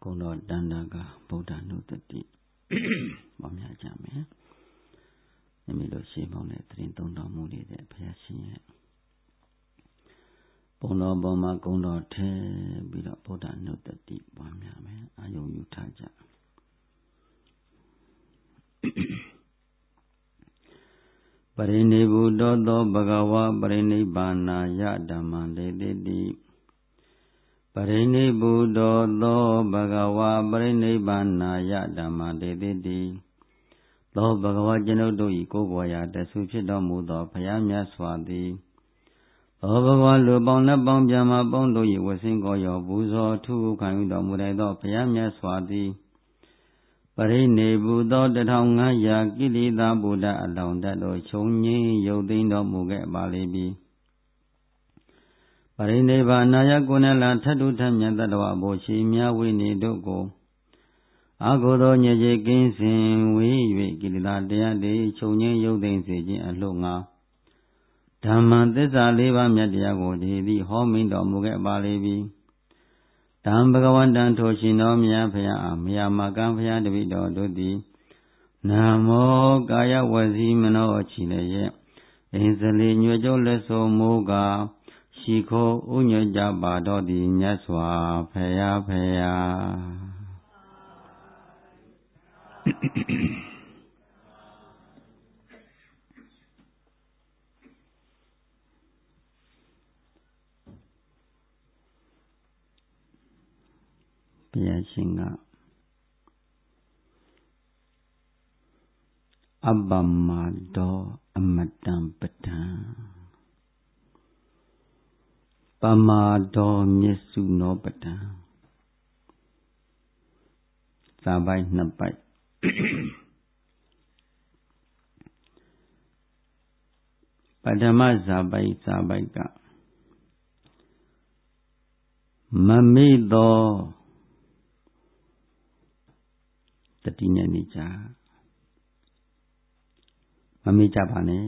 ကုံတော်တန်တာကဗုဒ္ဓနုတ္တိပေါင်းများကြမယ်။မိမိတို့ရှေးပေါင်းတဲ့သတင်းသုံးတော်မူနေတဲ့ဘုရားရှင်ရဲ့ဘုံတော်ပေါ်မှာကုံတော်ထဲပြီးတော့ဗုဒ္ဓနုတ္တိပေါင်းများမယ်။အာယုံယူထားကြ။ပရိနိဗ္ဗုတောသောဘဂဝါပရိနိဗ္ဗာနာယဓမ္မံဒေတိတိပရိနိဗ္ဗုတောသောဘဂဝါပရိနိဗ္ဗာနာယဓမ္မံဒေတိတိသောဘဂဝါကျွန်ုပ်တို့၏ကိုယ်ပေါ်ရာတဆူဖြစ်တော်မူသောဘုရားမြတ်စွာသည်သောဘဂဝါလူပေါင်းလက်ပေါင်းပြမပေါင်းတို့၏ဝဆင်းကိုရောပူဇော်ထူခံယူတော်မူသောဘုရားမြတ်စွာသည်ပရိနိဗ္ဗုသော1500ကိလေသာဗုဒ္ဓအလောင်းတတ်တို့ချုပ်ငြိမ်းရုပ်သိမ်းတော်မူခဲ့ပါလိမ့်မည်ပရိနိဗ္ဗာနာယကုဏလထတုထမြတ်တတဝဘိုရှိမြဝိနေတို့ကိုအာဟုသောညေကင်းစင်ဝေး၍ကိလေသာတရားတွေချုပ်ငြိမ်းရုပ်သိမ်းစေခြင်းအလို့ငါဓမ္မသစ္စာ4ပါးမြတ်တရားကိုဒီသည်ဟောမိန်တော်မူခဲ့ပါလိမ့်မည်တံဘဂဝန္တံထိုရှင်တော်မြတ်ဖရာမယမကံဖရာတပိတော်တို့သည်နမောကာယဝစီမနောချီလည်းရဲ့အင်းစလီညွတ်ကြောလက်ဆိုမိုးကရှိခိုးဥညွတ်ကြပါတော်သည်မြတ်စွာဖရာဖရာဘုရားရှင်ကအပ္ပမတောအမတံပဒံပမာတောမျက်စုနောပဒံစာပိုက်2ပိုက်ပထမစာပိုက်ကမမေ့သောတတိနဲ့နေကြမမေ့ကြပါနဲ့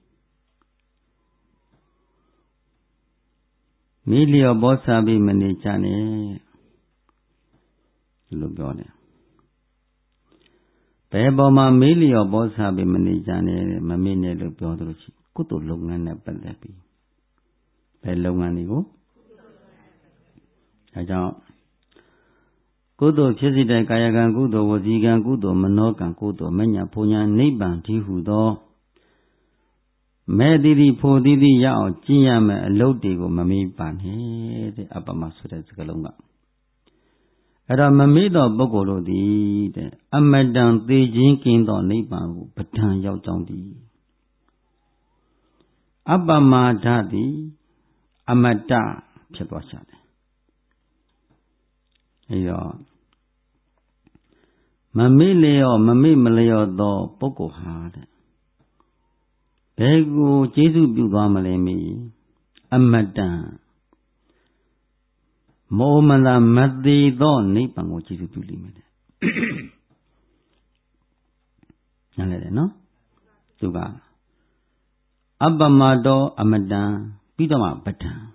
မိလျော်ဘောစာပြီးမနေကြနဲ့လို့ပြောတယ်ဘယ်ပေါ်မှာမေးလျော်ဘောစာပြီးမနေကြနဲ့မမေ့နဲ့လို့ပြောသလိုရှိကုသိုလ်လုပ်ငန်းနဲ့ပတ်သက်ပြီးဘယ်လုပ်ငန်းတွေကိုအဲကြောင့်ကုသိုလ်ဖြစ်စေတဲ့ကာယကံကုသိုလ်ဝစီကံကုသိုလ်မနောကံကုသိုလ်မညာဘုံညာနိဗ္ဗာန်တည်းဟူသောမဲ့တိတိဖို့တိတိရအောင်ကျင့်ရမယ်အလုပ်တွေကိုမမေ့ပါနဲ့တဲ့အပ္ပမဆိုတဲ့စကားလုံးကအဲ့တော့မမေ့တော့ပုဂ္ဂိုလ်တို့သည်တဲ့အမတန်သေခြင်းကင်းသောနိဗ္ဗာန်ကိုပဋ္ဌာန်းရောက်ကြောင်းသည်အပ္ပမဒသည်အမတဖြစ်သွားရှာတယ်အဲ့တော့မမေ့လျော့မမေ့မလျော့သောပုဂ္ဂိုလ်ဟာတဲ့ဘယ်ကိုကျေးဇူးပြုသွားမလဲမီအမတန်မောမန္တမသေးသောနိဗ္ဗာန်ကိုကျေးဇူးပြုလိမ့်မယ်တဲ့နားလည်တယ်နော်သူကအပ္ပမတောအမတံပြီးတော့မှပဋ္ဌာန်း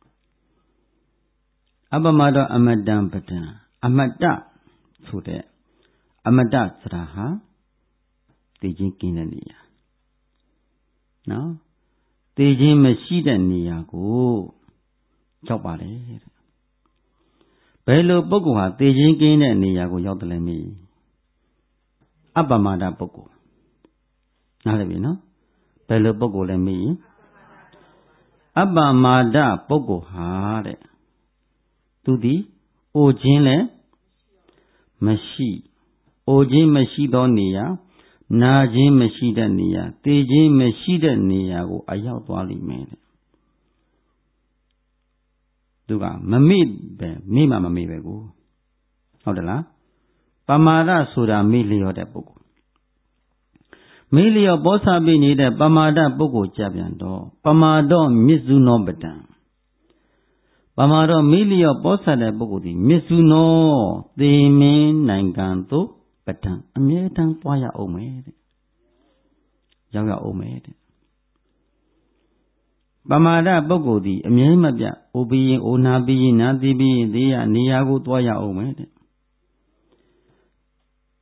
အပ္ပမတောအမတံပဋ္ဌာန်းအမတဆိုတဲ့အမတဆိုတာဟာသိချင်းကင်းတဲ့နေရာနော်သိချင်းမရှိတဲ့နေရာကိုရောက်ပါတယ်တဲ့ဘယ်လိုပုဂ္ဂိုလ်ဟာသိချင်းကင်းတဲ့နေရာကိုရောက်တယ်လဲမင်းအပ္ပမဒပုဂ္ဂိုလ်နားလည်ပြီနော်ဘယ်လိုပုဂ္ဂိုလ်လဲမင်းအပ္ပမဒပုဂ္ဂိုလ်ဟာတဲ့သူသည်အိုခြင်းလည်းမရှိအိုခြင်းမရှိသောနေရာနာခြင်းမရှိတဲ့နေရာသိခြင်းမရှိတဲ့နေရာကိုအရောက်သွားလိမ့်မယ်တဲ့သူကမမေ့ပဲမေ့မှမမေ့ပဲကိုဟုတ်တယ်လားပမာဒဆိုတာမေ့လျော့တဲ့ပုဂ္ဂိုလ်မေ့လျော့ဘောဆာပိနေတဲ့ပမာဒပုဂ္ဂိုလ်ကြပြန်တော့ပမာတော့မြစ္စုနောပဒံပမာတော့မေ့လျော့ဘောဆာတဲ့ပုဂ္ဂိုလ်ဒီမြစ္စုနောသေမင်းနိုင်ငံသို့ပဒံအမြဲတမ်းသွားရအောင်မယ်တဲ့ရောက်ရအောင်မယ်တဲ့ပမာဒပုဂ္ဂိုလ်သည်အမြဲမပြတ်အိုပြီးရင်အိုနာပြီးရင်နာသိပြီးရင်သိရနေရာကိုသွားရအောင်မယ်တဲ့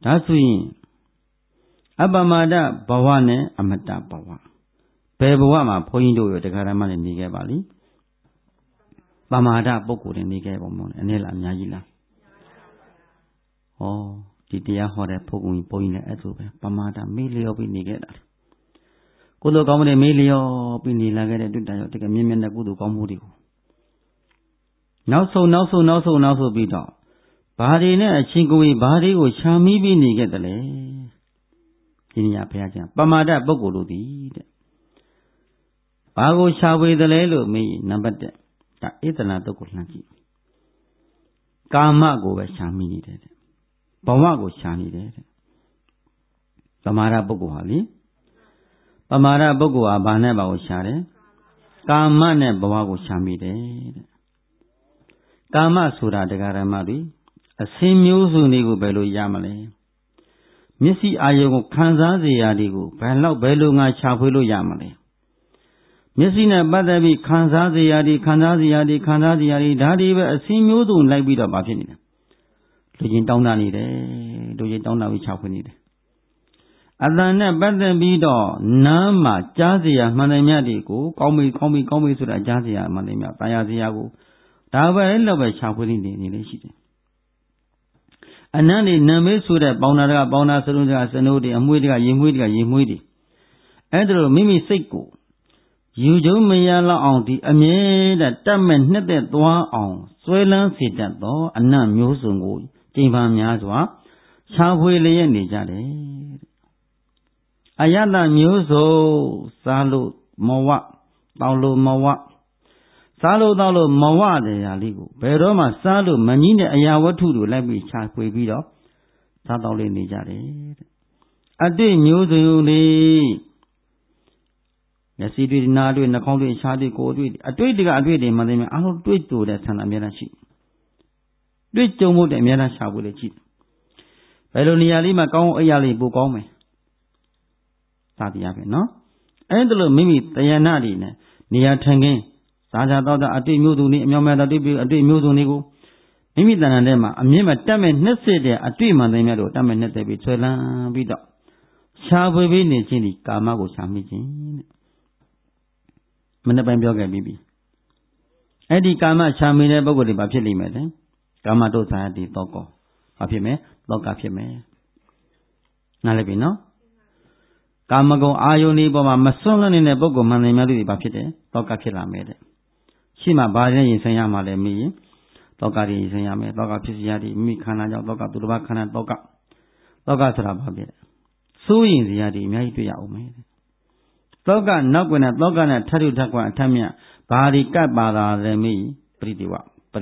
ဒါဆိုရင်အပမဒဘဝနဲ့အမတ္တဘဝဘယ်ဘဝမှာဘုန်းကြီးတို့ရတရားဓမ္မနဲ့နေခဲ့ပါလိပမာဒပုဂ္ဂိုလ်တွေနေခဲ့ပုံမလို့အနေလားအများကြီးလားဩဒီတရားဟောတဲ့ဘုန်းကြီးလည်းအဲ့လိုပဲပမာဒမေးလျော်ပြီးနေခဲ့တာကုသိုလ်ကောင်းမှုတွေမေးလျော်ပြီးနေလာခဲ့တဲ့တွေ့တာရောတကယ်မြင်မြင်တဲ့ကုသိုလ်ကောင်းမှုတွေကိုနောက်ဆုံးပြီးတော့ဘာတွေနဲ့အချင်းကိုယ်ဘာတွေကိုရှာမိပြီးနေခဲ့တယ်လေဒီနေရာဘုရားကျမ်းပမာဒပုဂ္ဂိုလ်တို့သည်တဲ့ဘာကိုရှာဖွေတယ်လဲလို့မေးရင်နံပါတ်1ဒါဧတနာတုတ်ကိုလှမ်းကြည့်ကာမကိုပဲရှာမိနေတယ်တဲ့ဘဝကိုရှာနေတယ်တဲ့ပမာဒပုဂ္ဂိုလ်ဟာလေပမာဒပုဂ္ဂိုလ်ဟာဘာနဲ့ဘာကိုရှာတယ်ကာမနဲ့ဘဝကိုရှာမိတယ်တဲ့ကာမဆိုတာတရားဓမ္မတွေအစင်းမျိုးစုံတွေကိုဘယ်လိုရမလဲမျက်စိအာရုံကိုခံစားစေရတွေကိုဘယ်လိုငါရှာဖွေလို့ရမလဲမျက်စိနဲ့ပတ်သက်ပြီးခံစားစေရတွေဒါတွေပဲအစင်းမျိုးစုံလိုက်ပြီးတော့မဖြစ်နေတယ်လူချင်းတောင်းတနေတယ်လူချင်းတောင်းတပြီးရှာဖွေနေတယ်အတန်နဲ့ပတ်သက်ပြီးတော့နားမှာကြားစေရမှန်တယ်မြတ်တွေကိုကောင်းပြီဆိုတာကြားစေရမှန်တယ်မြတ်တာယာစေရကိုဒါပဲလည်းပဲရှာဖွေနေလေရှိတယ်အနန္တိနံမေးဆိုတဲ့ပေါင်းတာကပေါင်းတာစလုံးစနိုးတွေအမွှေးတွေကရေမွှေးတွေအဲ့ဒါလိုမိမိစိတ်ကိုယူကျုံမရလောက်အောင်ဒီအမြဲတမ်းတတ်မဲ့နှစ်သက်သွားအောင်ဆွဲလန်းစေတတ်သောအနတ်မျိုးစုံကိုကျင့်ပါများစွာရှာဖွေလျက်နေကြတယ်အယတမျိုးစုံစားလို့မဝတောက်လို့မဝစားလို့တောက်လို့မဝတရားလေးကိုဘယ်တော့မှစားလို့မငြင်းတဲ့အရာဝတ္ထုတွေလိုက်ပြီးရှာဖွေပြီးတော့စားတောက်လေးနေကြတယ်တဲ့အတိတ်မျိုးစုံလေးမျက်စိတွေ့နားတွေ့နှာခေါင်းတွေ့ရှားတွေ့ကိုယ်တွေ့အတွေ့တွေမှသိမယ်အားလုံးတွေ့ကြတဲ့ဆန္ဒအများကြီးရှိတွေ့ကြုံမှုတဲ့အများကြီးရှာဖွေလေရှိဘယ်လိုနေရာလေးမှာကောင်းအိပ်ရလေးပိုကောင်းမယ်သာတရားပဲနော်အဲ့ဒါလို့မိမိတရားနာတွေနဲ့နေရာထိုင်ခင်းစားကြတော့အတွေ့မျိုးစုံတွေအများများအတွေ့မျိုးစုံတွေကိုမိမိတဏ္ဍာထဲမှာအမြင့်မဲ့တက်မဲ့နှစ်စစ်တဲ့အတွေ့မှန်သိများတို့တက်မဲ့နှစ်သက်ပြီးဆွဲလန်းပြီးတော့ရှာဖွေပြီးနေခြင်းဒီကာမကိုရှာမိခြင်းတဲ့မနေ့ပိုင်းပြောခဲ့ပြီးပြီအဲ့ဒီကာမရှာမိတဲ့ပုဂ္ဂိုလ်တွေဘာဖြစ်လိမ့်မယ်လဲကာမတို့သာတိတောကောဘာဖြစ်မယ်လောကဖြစ်မယ်နားလည်ပြီနော်ကာမဂုဏ်အာယုန်ဒီပေါ်မှာမစွန့်လွတ်နေတဲ့ပုဂ္ဂိုလ်မှန်တယ်များတွေဘာဖြစ်တယ်လောကဖြစ်လာမယ်တဲ့ရှိမှဘာနဲ့ရင်ဆိုင်ရမှာလဲမေးရင်လောကတွေရင်ဆိုင်ရမယ်လောကဖြစ်စရာတွေမိခန္ဓာကြောင့်လောကသူတစ်ပါးခန္ဓာလောကဆိုတာဘာဖြစ်လဲစိုးရင်စရာတွေအများကြီးတွေ့ရအောင်မယ်လောကနောက်ကွယ်နဲ့လောကနဲ့ထထုထကွအထက်မြတ်ဘာတွေကပ်ပါတာလဲမေးပရိဒေဝ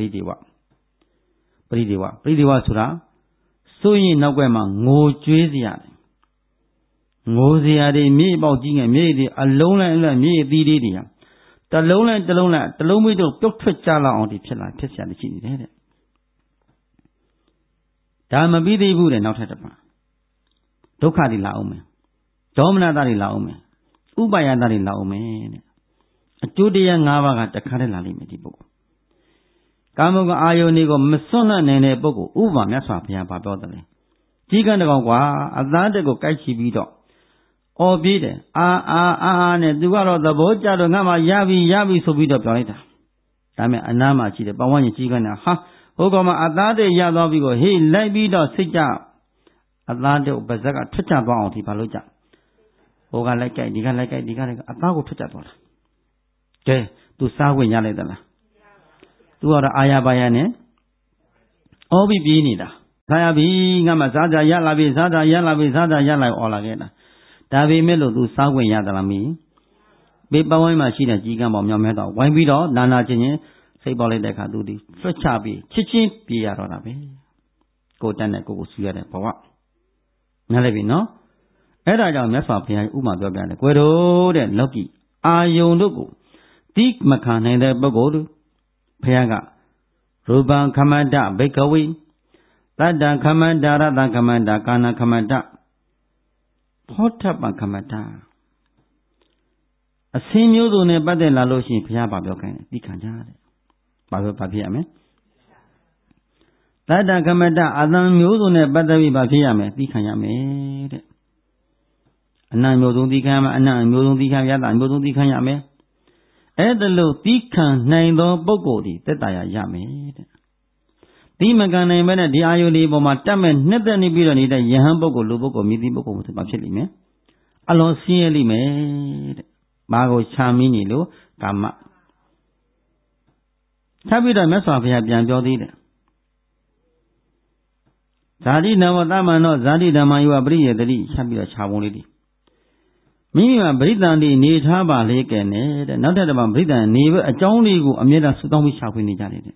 ဆိုတာစိုးရင်နောက်ကွယ်မှာငိုကြွေးစရာငိုစရာတွေမြေပေါက်ကြီးငယ်မြေတွေအလုံးလိုက်မြေအသီးလေးတွေဟာတလုံးမိတော့ပြုတ်ထွက်ကြလောက်အောင်ဒီဖြစ်စရာရှိနေတယ်တဲ့ဒါမပြီးသေးဘူးတဲ့နောက်ထပ်တစ်ပါးဒုက္ခတွေလာအောင်မယ်ဒေါမနတာတွေလာအောင်မယ်ဥပါယတာတွေလာအောင်မယ်တဲ့အကျိုးတရား၅ပါးကတခါတည်းလာလိမ့်မယ်ဒီပုဂ္ဂိုလ်ကာမဂုဏ်အာယုန်တွေကိုမစွန့်နိုင်တဲ့ပုဂ္ဂိုလ်ဥပမာမြတ်စွာဘုရားပြောတယ်လေကြီးကန်းတကောင်ကွာအသားတက်ကိုကိုက်ချီပြီးတော့အော်ပြေးတယ်အာနဲ့သူကတော့သဘောကျတော့ငါမှရပြီဆိုပြီးတော့ပြောလိုက်တာဒါမဲ့အနားမှာရှိတယ်ပဝန်းကျင်ကြီးကန်းတာဟာဟိုကောင်မှအသားတက်ရသွားပြီးတော့ဟေးလိုက်ပြီးတော့စိတ်ကြအသားတက်ပါဇက်ကထွက်ချသွားအောင်ဒီဘာလို့ကြဟိုကလိုက်ကြိုက်ဒီကလိုက်ကြိုက်အသားကိုထွက်ချသွားတာကဲသူစားဝင်ရလိုက်သလားသူကတော့အာရပါရနဲ့အော်ပြီးပြေးနေတာစားရပြီငါမှစားကြရလာပြီအော်လာခဲ့တာဒါပေမဲ့လို့သူစားဝင်ရသလားမင်းဘေးပဝိုင်းမှာရှိတဲ့ကြီးကန်းပေါင်းမြောင်မဲတော့ဝိုင်းပြီးတော့နာချင်းစိတ်ပေါ်လိုက်တဲ့အခါသူဒီဆွတ်ချပြီးချစ်ချင်းပြေးရတော့တာပဲကိုတန်းနဲ့ကိုဆူရတဲ့ဘဝနားလည်ပြီနော်အဲ့ဒါကြောင့်မြတ်စွာဘုရားဥပမာပြောပြတယ်ကွယ်တော်တဲ့လောကီအာယုန်တို့ကိုတိမခံနိုင်တဲ့ပုဂ္ဂိုလ်တို့ဘုရားကရူပံခမန္တဘိကဝေတတ္တခမန္တရတခမန္တကာနခမန္တဖောထပံခမန္တအစင်းမျိုးစုံနဲ့ပတ်သက်လာလို့ရှိရင်ဘုရားပြောခိုင်းတယ်သိခံကြတယ်ဘာဖြစ်ရမလဲတ Tata Kamata Adam Mudu Batavi Bafiame, Dikayame. Anan Mudu Dikama, Anan Mudu Dikayata, Mudu Dikayame. Edalo Dikan Naido Bogodi, Tetaya Yame. Dimakan Emena, the Ayoli Bomataman, Netani Birani, the Yahambogo, Luboko, Midiboko, Bapilime. Alon Sieli made Mago Chaminilo, Kama. Tabida Mesafia Bianjodi. Zadi Navatama no Zadi Damayu Abri, the Lee, Sabia Chavoli. Mima Britandi need Haba Lake and not about Britain, never a Johnny who Amida Sudan we shall win it.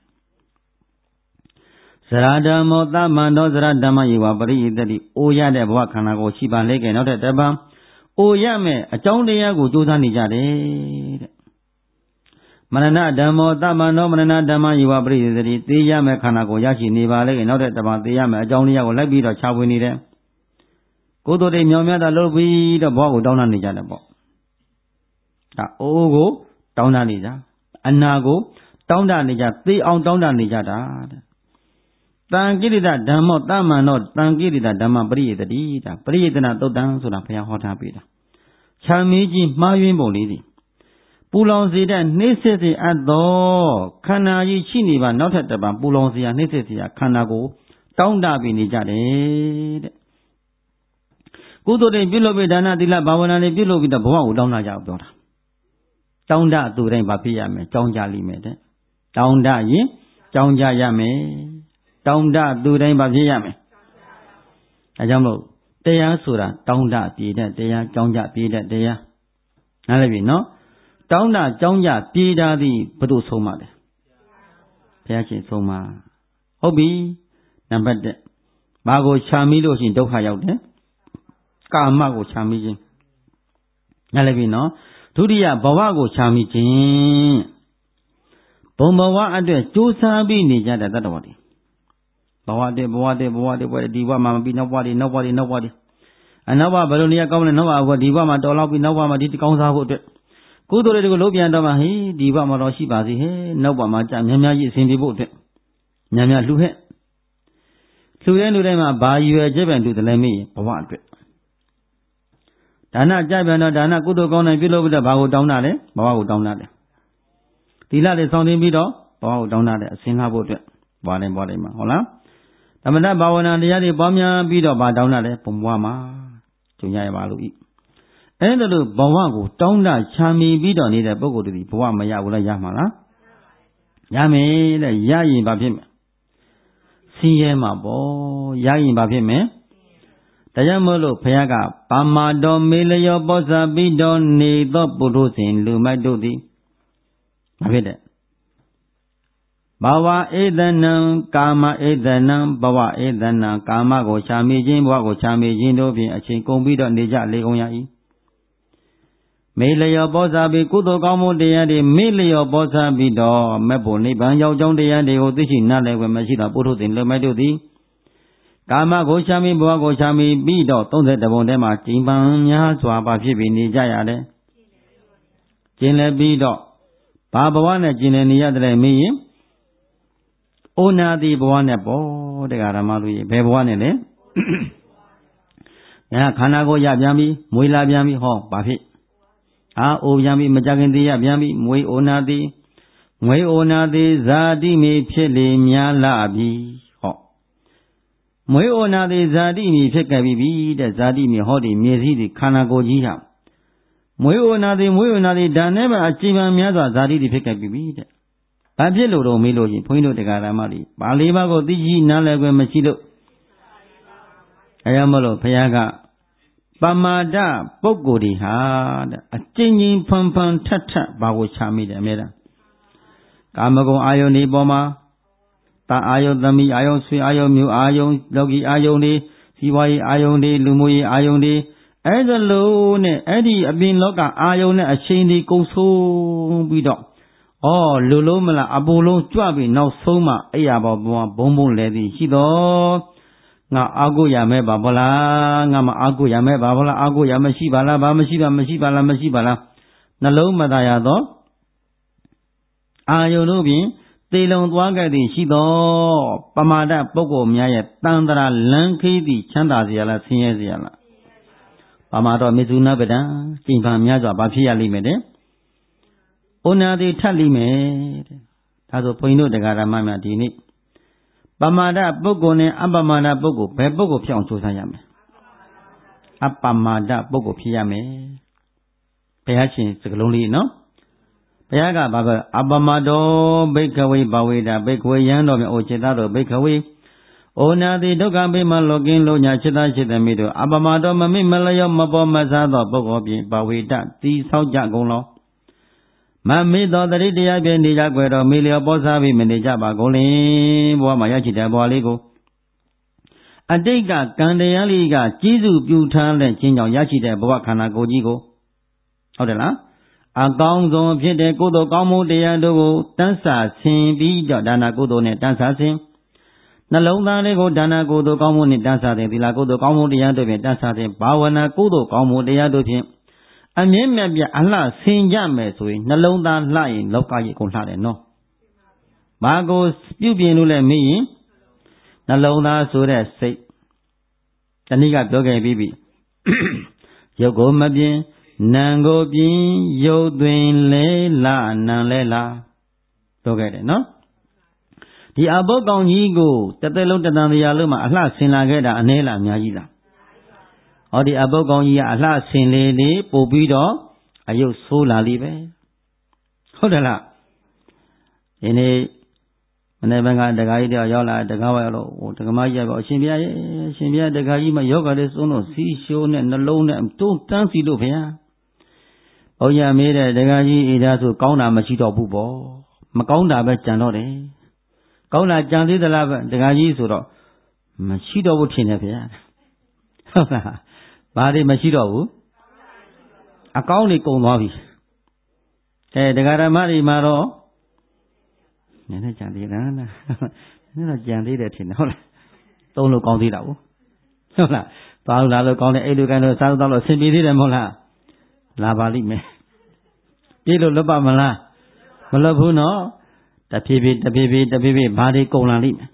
Sarada Motama no Zaradama you Abri, the Oya de Wakanago, Chiba Lake and not at Daba. Oyame, a Johnny Yago Judani Jade. Manana Damo Dama no Manana Dama you Abri, the Yame Kanago Yashi Nivale and not at about the Yame, a Johnny Yago Lebi or Chawini. Go to the Yamada Lobi, the Bogo down on the Janabo. The Ogo, down on the Anago, down on the Jat, the on down on the Jada. Tangiri that Damo Dama not Tangiri that Dama Bri the Dita, Bri the Nato down to the Paya Hota Pita. Chamiji, Marvin Bolidi. Pulonzi and necessity at the Kanayi Chiniva, not at the Pulonzi and necessity at Kanago, down Dabini Jade. Go to the below with Anadilla Bavana below with the Bow down a job. Down that to Rain Papiame, John Jali made. Down that ye, John Jayame. Down that to Rain Papiame. A jumbo. They are Sura, down that Pida, they are John Japida, they are. Nalavi, no? Down that John Japida the Padu Soma. Piachi Soma. Hobby, number the Mago Chamilos in Doha out there. Kamago Chamijin. Nalevino, Tudia Bawago Chamijin. Bombawa and the Josabi Nijada that body. Bawade, where Diva Mamma be nobody. And Nova Baronia Governor Nova, Diva Madola, we know what did the council. Good to the Lobian Damahi, Diva Maroshi Bazi, Nova Maja, Namia is in the boat. Namia Luhe. To the end of them, buy you a jab and do the Lemmy, Bawad. Dana Jabana Dana Kudo Gona below the Bago down there, Bago down there. Tila is sounding below, Bago down there, Singapore, Bodema, Hola. Tamana Bawana, the Yadi Bamia below by down there, Pumwama, Tunya Balu. And the Bawago down there, Chami Bido need a bogo to the Puama Yawula Yamala. Yame, the Yayi Babim. Siema, Yayi Babim, Tayamolo Payaga, Pamado Milio Bosa Bidon Nido Budusin Lumadudi. Avide Bawa Edanam, Kama Edanam, Bawa Edana, Kama go Chamijin, Wago Chamijin, Dobi, a Chinkombido Nija Leoyai. Milio Bosa Bikudo Gomo de Milio Bosa Bido, Mebo Niban, John de Yandi, Odishi, Nale, when Machina Budusin Lumadudi. Kama Gochami, Boa Gochami, Bido, don't let the Bondema, Timbanya, Swaba Fibi, Nijayade. Jine Bido, Babawana, Jinenia de me. Ona di Boana Bo, the Garamalu, Bebuanele. Ya Kanago Yabami, Muila Yami Ho, Bafi. Ah, O Yami, Majagandia Yami, Mui Onadi, Mui Onadi, Zadi me Pili, Mialabi. Mui ona de Zadi mi Fekabi, the Zadi mi Hodi, Mizi, Kanago Jiha. Mui ona de Daneva, Achiva Miaza, Zadi the Fekabi. Pabelo Miloji, Point of the Garamari, Balibago Digi, Nalago Machilo. Ayamolo, Payaga. Pamada, Bogodi had a changing pumpan tata, Bago Chami the Meda. Kamago Ioni Boma. Ta ayo dami ayo sui ayo mu ayo logi ayo ni siwai ayo ni lumui ayo ni ezalo ne edi abin loka ayo ne achain ni kou so pi do lolo mala abolo chwa pi naw song ma aya ba bong le ti shi do nga ago ya me ba bola nga ma ago ya me ba bola ago ya me shi ba la ba ma shi ba la na long ma da ya do ayo lo pi သေလုံသွားခဲ့သည်ရှိသောပမာဒပုဂ္ဂိုလ်များရဲ့တန်တရာလန်းခေးသည့်ချမ်းသာစရာလားဆင်းရဲစရာလားပမာတော့မေဇုနာပဒံကျင့်ဖန်များစွာဘာဖြစ်ရလိမ့်မယ်တဲ့ဩနာတိထပ်လိမ့်မယ်တဲ့ဒါဆိုဘုန်းကြီးတို့တရားဓမ္မများဒီနေ့ပမာဒပုဂ္ဂိုလ်နဲ့အပမာဒပုဂ္ဂိုလ်ဘယ်ပုဂ္ဂိုလ်ဖြစ်အောင်ကြိုးစားရမလဲအပမာဒပုဂ္ဂိုလ်ဖြစ်ရမယ်ဘုရားရှင်စကားလုံးလေးနော်ဘုရားကဘာပဲအပမတောဘိက္ခဝေဘဝေဒဘိက္ခဝေယံတော်မြတ်အိုจิตတော်ဘိက္ခဝေဩနာတိဒုက္ခပိမလောကင်းလုံးညာจิตจิตမိတို့အပမတောမမိမလျောမပေါ်မစားသောပုဂ္ဂိုလ်ဖြင့်ဘဝေဒတိဆောက်ကြကုန်လောမမေသောတရိတရားဖြင့်နေကြွယ်တော်မေလျောပေါ်စားပြီးမနေကြပါကုန်လင်ဘဝမှာရရှိတဲ့ဘဝလေးကိုအတိတ်ကကံတရားလေးကကြီးစုပြုထားတဲ့ခြင်းကြောင့်ရရှိတဲ့ဘဝခန္ဓာကိုယ်ကြီးကိုဟုတ်တယ်လားအကောင်းဆုံးဖြစ်တဲ့ကုသိုလ်ကောင်းမှုတရားတို့ကိုတန်းစာဆင်ပြီးတော့ဒါနကုသိုလ်နဲ့တန်းစာဆင်နှလုံးသားလေးကိုဒါနကုသိုလ်ကောင်းမှုနဲ့တန်းစာဆင်သီလကုသိုလ်ကောင်းမှုတရားတို့ဖြင့်တန်းစာဆင်ဘာဝနာကုသိုလ်ကောင်းမှုတရားတို့ဖြင့်အမြင့်မြတ်ပြအလှဆင်ကြမယ်ဆိုရင်နှလုံးသားလှရင်လောကကြီးကိုလှတယ်နော်ဘာကိုပြုပြင်လို့လဲမေးရင်နှလုံးသားဆိုတဲ့စိတ်တဏှိကပြောခဲ့ပြီးပြီရုပ်ကိုမပြင်းနာမ်ကိုပြင်းရုပ်သွင်းလဲလာနာမ်လဲလာပြောခဲ့တယ်နော်ဒီအဘုတ်ကောင်ကြီးကိုတစ်သက်လုံးတဏ္ဍာလုံးမှာအလှဆင်လာခဲ့တာအနည်းလားအများကြီးလားဟောဒီအဘုတ်ကောင်ကြီးကအလှဆင်လေလေပို့ပြီးတော့အယုတ်ဆိုးလာလိပဲဟုတ်တယ်လားဒီနေ့မနေ့ကတခါကြီးတယောက်ရောက်လာတခါဝရောက်လို့ဟိုတက္ကမကြီးကအရှင်ဘုရားရဲ့အရှင်ဘုရားတခါကြီးမယောဂလေးသုံးလို့စီရှိုးနဲ့နှလုံးနဲ့တုံးတန်းစီလို့ဘုရားဘုရားမေးတဲ့တခါကြီးဣဒါဆိုကောင်းတာမရှိတော့ဘူးပေါ့မကောင်းတာပဲကြံတော့တယ်ကောင်းတာကြံသေးသလားပဲတခါကြီးဆိုတော့မရှိတော့ဘူးထင်တယ်ဘုရားဟုတ်လားဘာတွေမရှိတော့ဘူးအကောင်းတွေကုန်သွားပြီတခါဓမ္မတွေမှာတော့နည်းနည်းကြံသေးလားနည်းနည်းတော့ကြံသေးတယ်ထင်တယ်ဟုတ်လားသုံးလို့ကောင်းသေးတာဟုတ်လားသွားလို့လာလို့ကောင်းတယ်အိတ်လို့ကိုင်းလို့စားလို့တောက်လို့ဆင်ပြေသေးတယ်မဟုတ်လားလာပါလိမ့်မယ်ပြေးလို့လွတ်ပါမလားမလွတ်ဘူးနော်တဖြည်းဖြည်းဘာတွေကုန်လာလိမ့်မယ်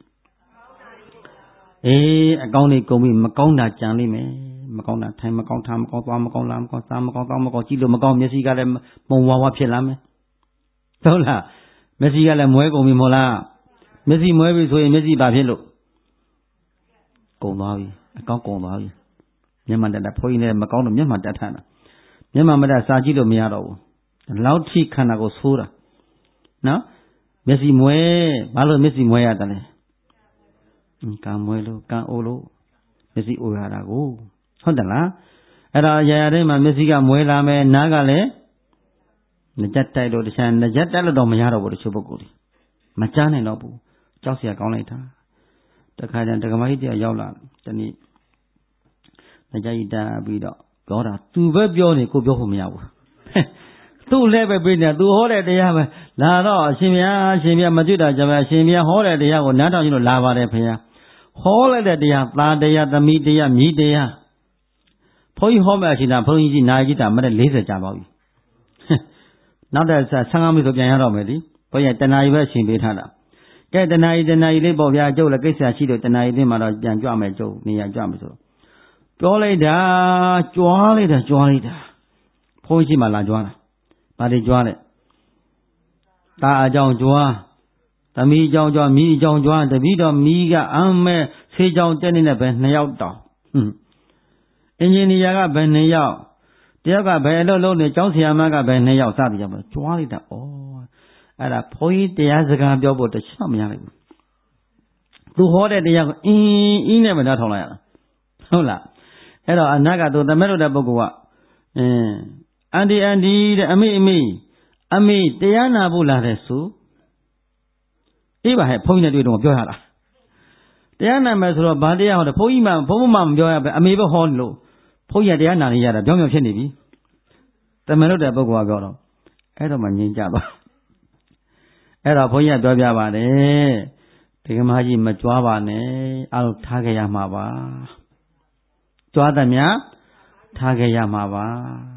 အကောင်းတွေကုန်ပြီမကောင်းတာကြံလိမ့်မယ်မကောင်းတာထိုင်မကောင်းထားမကောင်းသွားမကောင်းလာမကောင်းစားမကောင်းတောင်းမကောင်းကြည့်လို့မကောင်းမျက်စိကလည်းပုံဝါဝါဖြစ်လာမယ်ဟုတ်လားမျက်စိကလည်းမွဲကုန်ပြီမဟုတ်လားမျက်စိမွဲပြီဆိုရင်မျက်စိဘာဖြစ်လို့ကုန်သွားပြီအကောင်းကုန်သွားပြီမျက်မှန်တက်တာဘုန်းကြီးလည်းမကောင်းတော့မျက်မှန်တက်ထတာမျက်မှန်မတက်စားကြည့်လို့မရတော့ဘူးလောက်ထိခန္ဓာကိုဆိုးတာနော်မျက်စိမွဲဘာလို့မျက်စိမွဲရတယ်လဲကံမွဲလို့ကံအိုးလို့မျက်စိအိုရတာကိုဟုတ်တယ်လားအဲ့တော့ရာရာတိုင်းမှာမျက်စိကမွဲလာမယ်နားကလည်းနှကြက်တိုက်လို့တခြားနှကြက်တက်လို့တော့မရတော့ဘူးတချို့ပုဂ္ဂိုလ်တွေမကြားနိုင်တော့ဘူးကြောက်เสียကောင်းလိုက်တာတခါကျန်တက္ကမကြီးတယောက်ရောက်လာတနေ့နှကြက်ကြီးတာပြီးတော့ပြောတာသူပဲပြောနေကိုပြောဖို့မရဘူးသူ့လည်းပဲပြေးနေသူဟောတဲ့တရားပဲလာတော့အရှင်ဘုရားမတွေ့တာကြပါအရှင်ဘုရားဟောတဲ့တရားကိုနားထောင်ကြည့်လို့လာပါတယ်ဘုရားဟောလိုက်တဲ့တရားသာတရားသမီးတရားမြည်တရားဘုန်းကြီးဟောမဲ့အချိန်ကဘုန်းကြီးနာကြီးတာမတဲ့40ကြာပါပြီနောက်တဲ့15မိနစ်ဆိုပြန်ရတော့မယ်ဒီဘုရားတဏှာကြီးပဲအချိန်ပေးထားတာကဲတဏှာကြီးလေးပေါ့ဗျာကျုပ်လည်းကိစ္စရှိလို့တဏှာကြီးသိမှတော့ပြန်ကြွမယ်ကျုပ်နေရာကြွမယ်ဆိုတော့ပြောလိုက်တာကြွားလိုက်တာဘုန်းကြီးမှလာကြွားတာဘာတွေကြွားလဲတာအကြောင်းကြွားသမီးအကြောင်းကြွားမိအကြောင်းကြွားတပည့်တော်မိကအမဲဆေးကြောင်တက်နေတဲ့ဘယ်2ယောက်တောင်အင်ဂျင်နီယာကဘယ်2ယောက်တယောက်ကဘယ်အလုပ်လုပ်နေကျောင်းဆရာမကဘယ်2ယောက်စသည်ကြောင့်ကြွားလိုက်တာဩအဲ့ဒါဘုန်းကြီးတရားစကားပြောဖို့တခြားမရလိုက်ဘူးသူဟောတဲ့တရားကိုအင်းနဲ့မနားထောင်လိုက်ရတာဟုတ်လားအဲ့တော့အနာကသူသမက်လို့တဲ့ပုဂ္ဂိုလ်ကအန်ဒီတဲ့အမေတရားနာဖို့လာတဲ့ဆိုအေးပါဟဲ့ဘုန်းကြီးနဲ့တွေ့တော့ပြောရတာတရားနာမယ်ဆိုတော့ဘာတရားဟောတယ်ဘုန်းကြီးမှဘုန်းမမပြောရပဲအမေပဲဟောလို့ဘုန်းကြီးတရားနာနေရတာကြောင်ဖြစ်နေပြီတမန်လို့တဲ့ပုဂ္ဂိုလ်ကပြောတော့အဲ့တော့မှငြင်းကြပါအဲ့တော့ဘုန်းကြီးကပြောပြပါတယ်ဒီကမကြီးမကြွားပါနဲ့အားလုံးထားခဲ့ရမှာပါကြွားသမျှထားခဲ့ရမှာပါ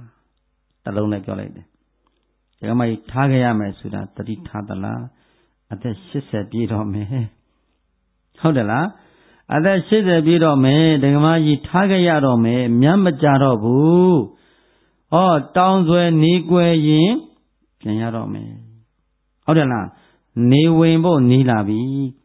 တလုံးနဲ့ပြောလိုက်တယ်ဒီကမကြီးထားခဲ့ရမယ်ဆိုတာတတိထားသလားအသက်80ပြည့်တော့မယ်ဟုတ်တယ်လားအသက်80ပြည့်တော့မယ်ဒကမကြီးထားခဲ့ရတော့မယ်မြတ်မကြတော့ဘူးဟောတောင်းဆွဲနေကွယ်ရင်ပြန်ရတော့မယ်ဟုတ်တယ်လားနေဝင်ဖို့နီးလာပြီ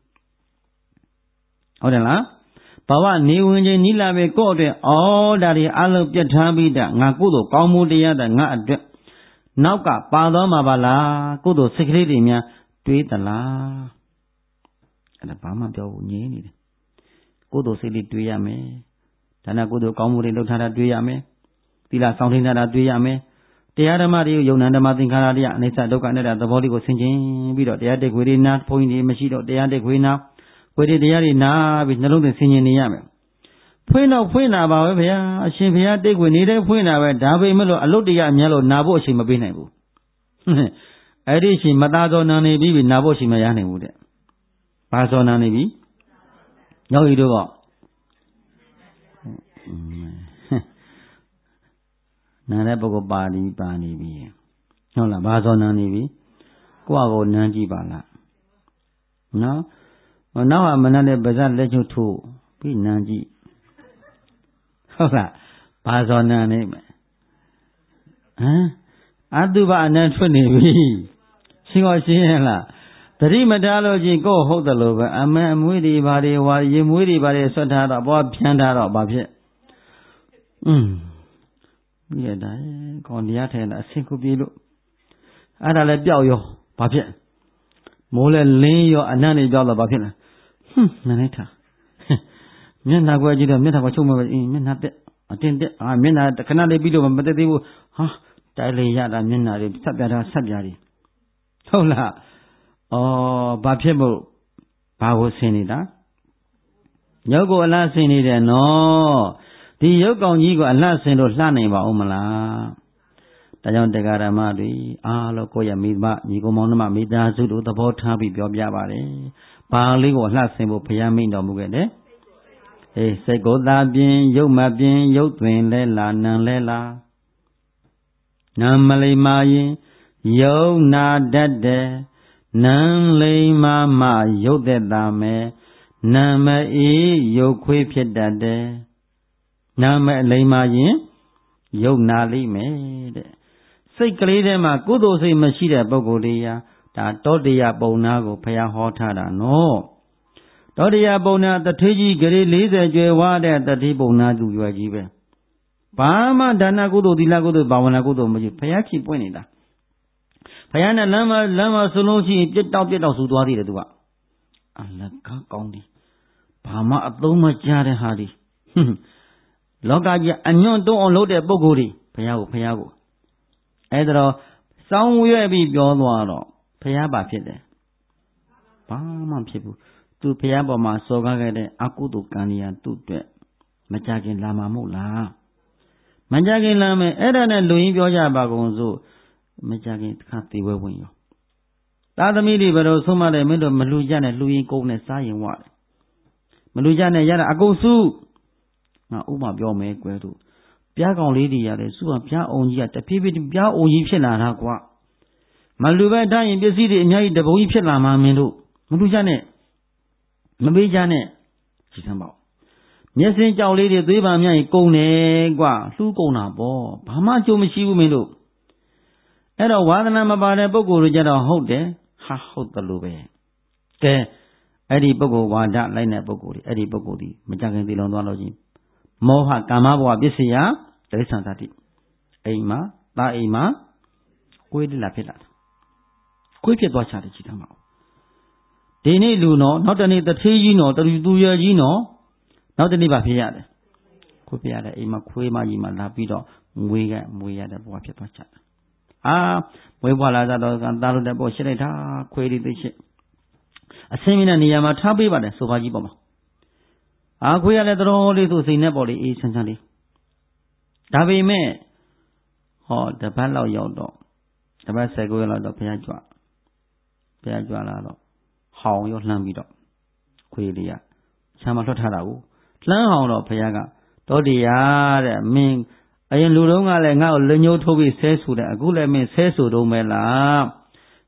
ဟုတ်တယ်လားဘဝနေဝင်ခြင်းနီးလာပြီကိုယ့်အတွက်ဒါတွေအလုံးပြတ်ထားပြီးတာငါကုသိုလ်ကောင်းမှုတရားတာငါအတွက်နောက်ကပါသွားမှာပါလားကုသိုလ်စိတ်ကလေးတွေများတွေးသလားအဲ့ဒါဘာမှပြောဘူးငြင်းနေတယ်ကုသိုလ်စိတ်လေးတွေးရမယ်ဒါနကုသိုလ်ကောင်းမှုတွေလုပ်ထားတာတွေးရမယ်သီလဆောင်ထိန်တာတွေးရမယ်တရားဓမ္မတွေကိုယုံနာဓမ္မသင်္ခါရတွေအနိစ္စဒုက္ခအနတ္တသဘောလေးကိုဆင်ခြင်ပြီးတော့တရားတက်ခွေတွေနာဘုန်းကြီးတွေမရှိတော့တရားတက်ခွေနာခွေတွေတရားတွေနာပြီးနှလုံးသွင်းဆင်ခြင်နေရမယ်ဖွင့်တော့ဖွင့်တာပါပဲဗျာအရှင်ဘုရားတိတ်ခွေနေတဲ့ဖွင့်တာပဲဒါပေမဲ့လို့အလုတ်တရားအများလို့နာဖို့အချိန်မပေးနိုင်ဘူးအဲ့ဒီအချိန်မသားစောနာနေပြီးနာဖို့အချိန်မရနိုင်ဘူးတဲ့ဘာစောနာနေပြီယောဂီတို့ကနာတဲ့ပုဂ္ဂိုလ်ပါနေပြီဟုတ်လားဘာစောနာနေပြီကိုယ့်အကိုနမ်းကြည့်ပါလားနော်နောက်ဟာမနတဲ့ပါးစပ်လက်ချုပ်ထိုးပြီးနမ်းကြည့်ဟုတ်လားဘာစောနာနေမယ်အတုပအနန္တထွက်နေပြီရှင်းတော့ရှင်းရဲ့လားတတိမထားလို့ချင်းကိုယ်ဟုတ်တယ်လို့ပဲအမဲအမွေးတွေဘာတွေဝါရင်မွေးတွေဘာတွေဆွတ်ထားတော့ဘောဖြန်းထားတော့ဘာဖြစ်ပြီးရတာကောင်းတရားထဲလာအဆင်ကိုပြေလို့အဲ့ဒါလည်းပျောက်ရောဘာဖြစ်မိုးလဲလင်းရောအနံ့တွေပျောက်တော့ဘာဖြစ်လဲနည်းနည်းထားမျက်နှာကွယ်ကြည့်တော့မျက်နှာကချုပ်မပဲမျက်နှာတက်အတင်းတက်မျက်နှာခဏလေးပြီးလို့မတက်သေးဘူးတိုက်လေရတာမျက်နှာတွေဆက်ပြတာဆက်ပြားတွေဟုတ်လားဘာဖြစ်မို့ဘာကိုဆင်နေတာရုပ်ကိုအလားဆင်နေတယ်နော်ဒီရုပ်ကောင်ကြီးကိုအလှဆင်လို့လှနိုင်ပါဦးမလားဒါကြောင့်တရားဓမ္မတွေအားလုံးကိုယ့်ရဲ့မိဘညီကောင်မောင်နှမမိသားစုတို့သဘောထားပြီးပြောပြပါတယ်ဘာလေးကိုအလှဆင်ဖို့ဘုရားမိန့်တော်မူခဲ့တယ်စိတ်ကိုယ်သာပြင်းရုပ်မပြင်းရုပ်တွင်လဲလာနံလဲလာနာမလိမ္မာရင်ယုံနာတတ်တယ်နံလိမ္မာမှရုပ်သက်တာမယ်နာမအေးရုပ်ခွေးဖြစ်တတ်တယ်နာမလိမ္မာရင်ယုံနာလိမ့်မယ်တဲ့စိတ်ကလေးထဲမှာကုသိုလ်စိတ်မရှိတဲ့ပုဂ္ဂိုလ်တွေဟာဒါတောတရားပုံနာကိုဘုရားဟောထားတာနော်တောတရားပုံနာတထေးကြီးဂရေ40ကျွယ်ဝတဲ့တတိပုံနာသူရွယ်ကြီးပဲဘာမှဒါနကုသိုလ်သီလကုသိုလ်ဘာဝနာကုသိုလ်မရှိဘုရားချီပွင့်နေတာဘုရားနဲ့လမ်းမှာဆိုလို့ရှိရင်ပြတ်တောက်ဆူသွားသေးတယ်သူကအလကားကောင်းတယ်ဘာမှအသုံးမကျတဲ့ဟာဒီလောကကြီးအညွန့်တုံးအောင်လုပ်တဲ့ပုဂ္ဂိုလ်တွေဘုရားကိုအဲ့ဒါတော့စောင်းရွက်ပြီးပြောသွားတော့ဘုရားပါဖြစ်တယ်ဘာမှဖြစ်ဘူးသူဘုရားပေါ်မှာစော်ကားခဲ့တဲ့အကုသိုလ်ကံတွေဟာသူ့အတွက်မကြခင်လာမှာမဟုတ်လားမကြခင်လာမယ်အဲ့ဒါနဲ့လူရင်းပြောကြပါကုန်စို့မကြခင်တစ်ခါသေဝဲဝင်ရောသာသမီတွေဘယ်လိုဆုံးမလဲမင်းတို့မလူကြနဲ့လူရင်းကုန်းနဲ့စားရင်ဝတယ်မလူကြနဲ့ရတာအကုန်စုငါဥပမာပြောမယ်ကွယ်တို့ပြားကောင်လေးတွေရတယ်စုကပြားအောင်ကြီးကတဖြည်းဖြည်းပြားအောင်ကြီးဖြစ်လာတာကွာမလူပဲထားရင်ပစ္စည်းတွေအများကြီးတပုံကြီးဖြစ်လာမှာမင်းတို့မလူကြနဲ့မပေးကြနဲ့ကြည့်စမ်းပါမျက်စင်းကြောက်လေးတွေသွေးပါများရင်ကုန်တယ်ကွာလှူးကုန်တာပေါ့ဘာမှကြုံမရှိဘူးမင်းတို့အဲ့တော့ဝါသနာမပါတဲ့ပုဂ္ဂိုလ်တွေကြတော့ဟုတ်တယ်ဟုတ်တယ်လို့ပဲကဲအဲ့ဒီပုဂ္ဂိုလ်ဝါဒလိုက်တဲ့ပုဂ္ဂိုလ်တွေအဲ့ဒီပုဂ္ဂိုလ်ဒီမကြခင်သိလုံးသွားလို့ချင်းမောဟကာမဘဝပစ္စယတိရစ္ဆာန်သတိအိမ်မှာသားအိမ်မှာကိုယ်တလာဖြစ်လာတာကိုယ်ဖြစ်သွားချတယ်ကြည်သားမအောင်ဒီနေ့လူနော်နောက်တနေ့တထေးကြီးနော်သူရွယ်ကြီးနော်နောက်တနေ့ပါဖြစ်ရတယ်ခွေးပြရတယ်အိမ်မှာခွေးမကြီးမှလာပြီးတော့မွေးရတဲ့ဘဝဖြစ်သွားချတာမွေးဘွားလာတော့သားလို့တဲ့ပေါ့ရှင်းလိုက်တာခွေးလေးသိရှင်းအစင်းမင်းတဲ့နေရာမှာထားပေးပါတယ်ဆိုပါကြီးပေါ့မှာခွေးရလည်းတော်လေးဆိုစိန်နဲ့ပေါ့လေအေးဆန်းဆန်းလေးဒါပေမဲ့တပတ်လောက်ရောက်တော့တပတ်19ရက်လောက်တော့ဘုရားကြွလာတော့ဟောင်းရောလှမ်းပြီးတော့ခွေးလေးကဆံမလွှတ်ထားတာကိုလှမ်းဟောင်းတော့ဘုရားကတော်တရားတဲ့မင်းအရင်လူတုန်းကလည်းငါ့ကိုလက်ညှိုးထိုးပြီးဆဲဆူတယ်အခုလည်းမင်းဆဲဆူတော့မဲလားမ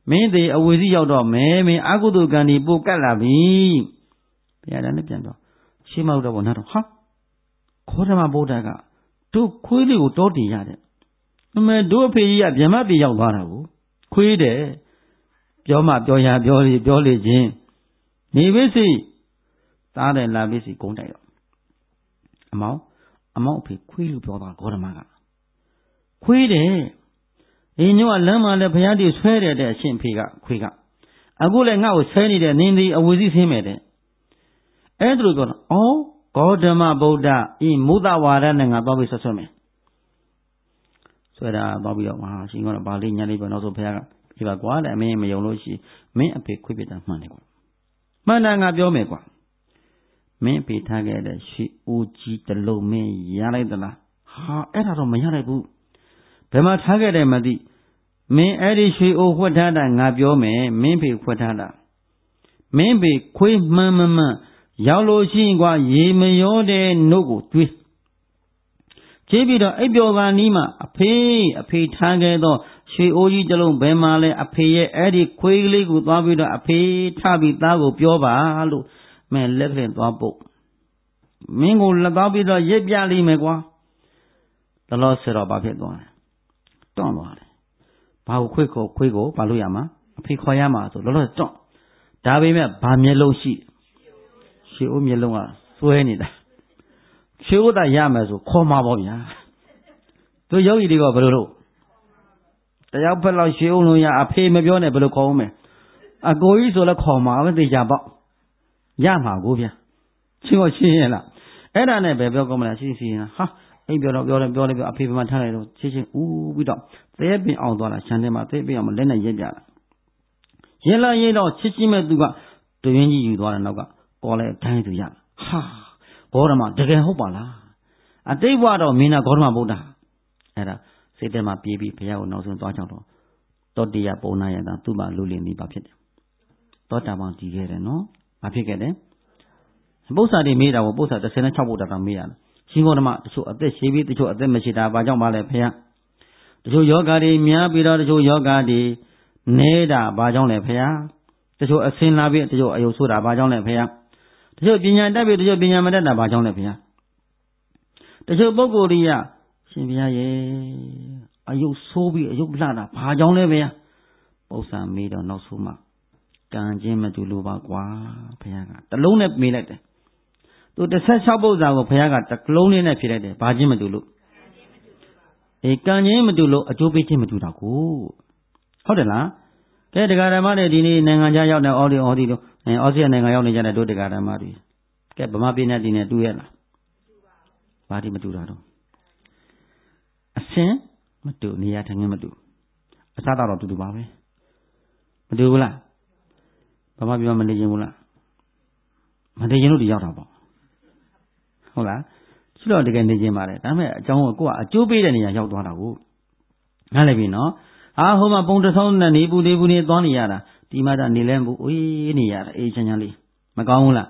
မင်းဒီအဝေစီရောက်တော့မဲမင်းအကုသိုလ်ကံဒီပို့ကတ်လာပြီဘုရားလည်းပြန်တော့ရှင်းမလို့တော့ဘောနာတော့ဟာခေါ်ဓမ္မဗုဒ္ဓကတို့ခွေးလေးကိုတောတင်ရတယ်အမေတို့အဖေကြီးကဗြဟ္မပြေရောက်သွားတာကိုခွေးတယ်ပြောမှပြောရပြောလေချင်းနေပစ္စည်းသားတယ်လာပစ္စည်းဂုံးတိုက်တော့အမောင်အဖေခွေးလို့ပြောတာဂေါတမကခွေးတယ်အင်းညောလမ်းမှာလည်းဘုရားတည်ဆွဲတယ်တဲ့အရှင်ဖေကခွေးကအခုလည်းငါ့ကိုဆဲနေတဲ့နင်းဒီအဝေစီဆင်းမယ်တဲ့အဲ့ဒါလို့ပြောတော့အော်ဂေါတမဗုဒ္ဓဤမုဒ္ဒဝါဒနဲ့ငါသွားပြီးဆွမယ်ဆွဲတာသွားပြီးတော့ရှင်ကတော့ဗာလိညာလေးပဲနောက်ဆုံးဘုရားကဒီပါကွာတဲ့အမင်းမယုံလို့ရှိမင်းအဖေခွေးပြတာမှန်တယ်ကွာမှန်တာငါပြောမယ်ကွာမင်းအဖေထားခဲ့တဲ့ရွှေအိုးကြီးတစ်လုံးမင်းရလိုက်သလားဟာအဲ့ဒါတော့မရလိုက်ဘူးဘယ်မှာထားခဲ့တယ်မသိမင်းအဲ့ဒီရွှေအိုးဝှက်ထားတာငါပြောမယ်မင်းဖေဝှက်ထားတာမင်းဖေခွေးမှန်ရောက်လို့ရှိရင်ကွာရေမရောတဲ့နှုတ်ကိုတွေးကြည့်ပြီးတော့အိပ်ပျော်ကနီးမှာအဖေထားခဲ့သောရွှေအိုးကြီးတစ်လုံးဘယ်မှာလဲအဖေရဲ့အဲ့ဒီခွေးကလေးကိုသွားပြီးတော့အဖေထပြီးသားကိုပြောပါလို့မင်းလက်ဖြင့်သွားပုတ်မင်းကိုလက်သွားပြီးတော့ရစ်ပြလိမ့်မယ်ကွာတလောဆယ်တော့ဘာဖြစ်သွားလဲတွန့်သွားတယ်ဘာကိုခွေးကိုဘာလို့ရမှာအဖေခေါ်ရမှာဆိုလောလောတွန့်ဒါပေမဲ့ဘာမျက်လုံးရှိရွှေအိုးမျက်လုံးကစွဲနေတာရွှေအိုးသားရမယ်ဆိုခေါ်မှာပေါ့ဗျာတို့ယောဂီတွေကဘယ်လိုလုပ်တယောက်ဖက်လောက်ရွှေအိုးလုံးရအဖေမပြောနဲ့ဘယ်လိုခေါ်အောင်မယ်အကိုကြီးဆိုလည်းခေါ်မှာပဲသိကြပေါ့ရမှာကိုဗျာရှင်းရလားအဲ့ဒါနဲ့ပဲပြောကောင်းမလားရှင်းဟာအိမ်ပြောတော့ပြောအဖေမှထားလိုက်တော့ချင်းဥပြီးတော့သဲပင်အောင်သွားတာခြံထဲမှာသဲပင်အောင်လက်နဲ့ရက်ပြတာရင်လာရင်တော့ချစ်မဲ့သူကတရင်းကြီးယူသွားတယ်နောက်ကကော်လဲဒိုင်းသူရဟာဂေါတမတကယ်ဟုတ်ပါလားအတိတ်ဘဝတော့မင်းနာဂေါတမဗုဒ္ဓအဲ့ဒါစိတ်ထဲမှာပြေးပြီးဘုရားကိုနောက်ဆုံးသွားချောင်းတော့တောတရပုံနာရတာသူ့မှာလူလင်နေပါဖြစ်တယ်တောတာပေါင်းတည်ခဲ့တယ်နော်ဘာဖြစ်ခဲ့တယ်ပု္ပ္ပာတွေမေးတာကိုပု္ပ္ပာ36ပုဒ်တာတောင်မေးရတယ်ရှင်ဂေါတမတချို့အသက်ရှည်ပြီးတချို့အသက်မရှိတာဘာကြောင့်ပါလဲဘုရားတချို့ယောဂါတွေများပြီးတော့တချို့ယောဂါတွေနေတာဘာကြောင့်လဲဘုရားတချို့အစင်လာပြီးတချို့အယုတ်ဆိုတာဘာကြောင့်လဲဘုရားတချို့ပညာတတ်ပြီးတချို့ပညာမတတ်တာဘာကြောင့်လဲဘုရားတချို့ပုဂ္ဂိုလ်တွေကရှင်ဘုရားရဲ့အယုတ်ဆိုးပြီးအယုတ်လှတာဘာကြောင့်လဲဘုရားပု္ပ္ပာမေးတော့နောက်ဆုံးမှကံချင်းမတူလို့ပါကွာဘုရားကတလုံးနဲ့မေးလိုက်တယ်သူ16ပုဒ်စာကိုဘုရားကတလုံးလေးနဲ့ဖြေလိုက်တယ်ဘာချင်းမတူလို့ကံချင်းမတူလို့အကျိုးပေးခြင်းမတူတာကိုဟုတ်တယ်လားကဲတရားဓမ္မတွေဒီနေ့နိုင်ငံခြားရောက်နေအော်ဒီတို့ဩစတြေးလျနိုင်ငံရောက်နေကြတဲ့တို့တရားဓမ္မတွေကဲဗမာပြည်နဲ့ဒီနဲ့တူရဲ့လားဘာဒီမတူတာတော့အစင်မတူနေရာထိုင်ခင်းမတူအစားတော့တူပါပဲမတူဘူးလားဗမာပြည်မှာမနေခြင်းဘူးလားမနေခြင်းလို့ဒီရောက်တာပေါ့ဟုတ်လားရှိတော့တကယ်နေခြင်းပါတယ်ဒါပေမဲ့အကြောင်းကိုကိုကအကျိုးပေးတဲ့နေရာရောက်သွားတာကိုနားလည်ပြီနော်ဟိုမှာပုံတစ်ဆောင်နဲ့နေဘူးနေသွားနေရတာဒီမှာတော့နေလဲဘူးအေးနေရတာအေးချမ်းလေးမကောင်းဘူးလား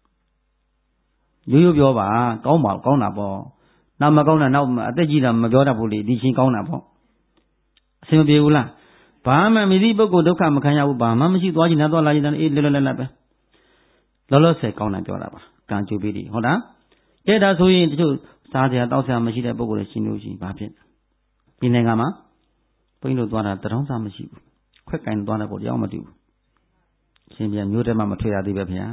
ရိုးပြောပါကောင်းတာပေါ့နောက်မကောင်းတာနောက်အသက်ကြီးတာမပြောတတ်ဘူးလေဒီချင်းကောင်းတာပေါ့အဆင်မပြေဘူးလားဘာမှမသိပုဂ္ဂိုလ်ဒုက္ခမခံရဘူးဘာမှမရှိသွားချင်တာသွားလာချင်တာအေးလွတ်လပ်ပဲလောလောဆယ်ကောင်းတာပြောတာပါကံကြိုးပေးတယ်ဟုတ်လားကဲဒါဆိုရင်တချို့စားစရာတောက်စရာမရှိတဲ့ပုဂ္ဂိုလ်တွေရှင်းလို့ရှိရင်ဘာဖြစ်ဒီနိုင်ငံမှာဘုန်းကြီးတို့သွားတာတရောင်းစားမရှိဘူးခွက်ကင်သွားတဲ့ပုဂ္ဂိုလ်တယောက်မတူဘူးရှင်ပြန်မျိုးတဲမှမထွက်ရသေးပဲဗျာ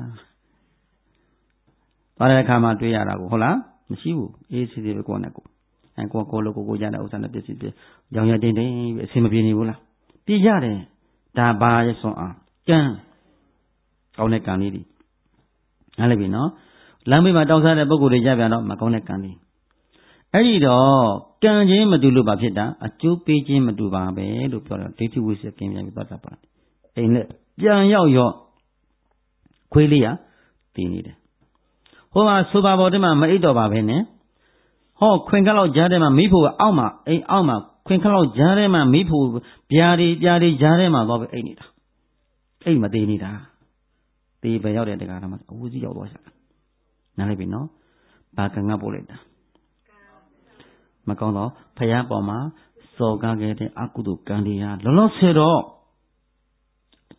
သွားတဲ့အခါမှာတွေ့ရတာကိုဟုတ်လားမရှိဘူးအေးစီစီပဲကိုယ်နဲ့ကိုကိုရတဲ့ဥစ္စာနဲ့ပစ္စည်းပြရောင်ရတင်းတင်းပဲအဆင်မပြေနေဘူးလားပြရတယ်ဒါပါရဲ့ဆွမ်းအားကံကောင်းတဲ့ကံလေးတွေနားလည်ပြီနော်လမ်းဘေးမှာတောက်စားတဲ့ပုဂ္ဂိုလ်တွေကြပြန်တော့မကောင်းတဲ့ကံလေးအဲ့ဒီတော့ကံချင်းမတူလို့ပါဖြစ်တာအကျိုးပေးခြင်းမတူပါပဲလို့ပြောတော့ဒိဋ္ဌိဝိသေကင်းပြန်ပြီးသွားတာပါအိမ်နဲ့ပြန်ရောက်ရော့ခွေးလေးကတည်နေတယ်ဟိုမှာဆိုပါပေါ်တည်းမှာမအိတ်တော့ပါပဲနဲ့ဟောခွင်ခက်လောက်ကြားထဲမှာမိဖို့အောက်မှာအိမ်အောက်မှာခွင်ခက်လောက်ကြားထဲမှာမိဖို့ပြားတွေကြားထဲမှာတော့ပဲအိတ်နေတာအိတ်မသေးနေတာတေးပဲရောက်တဲ့တရားဓမ္မအဝူစီရောက်သွားရှာနားလိုက်ပြီနော်ဘာကံကပို့လိုက်တာမကောင်းတော့ဖယားပေါ်မှာစော်ကားခဲ့တဲ့အကုသိုလ်ကံတွေဟာလောလောဆယ်တော့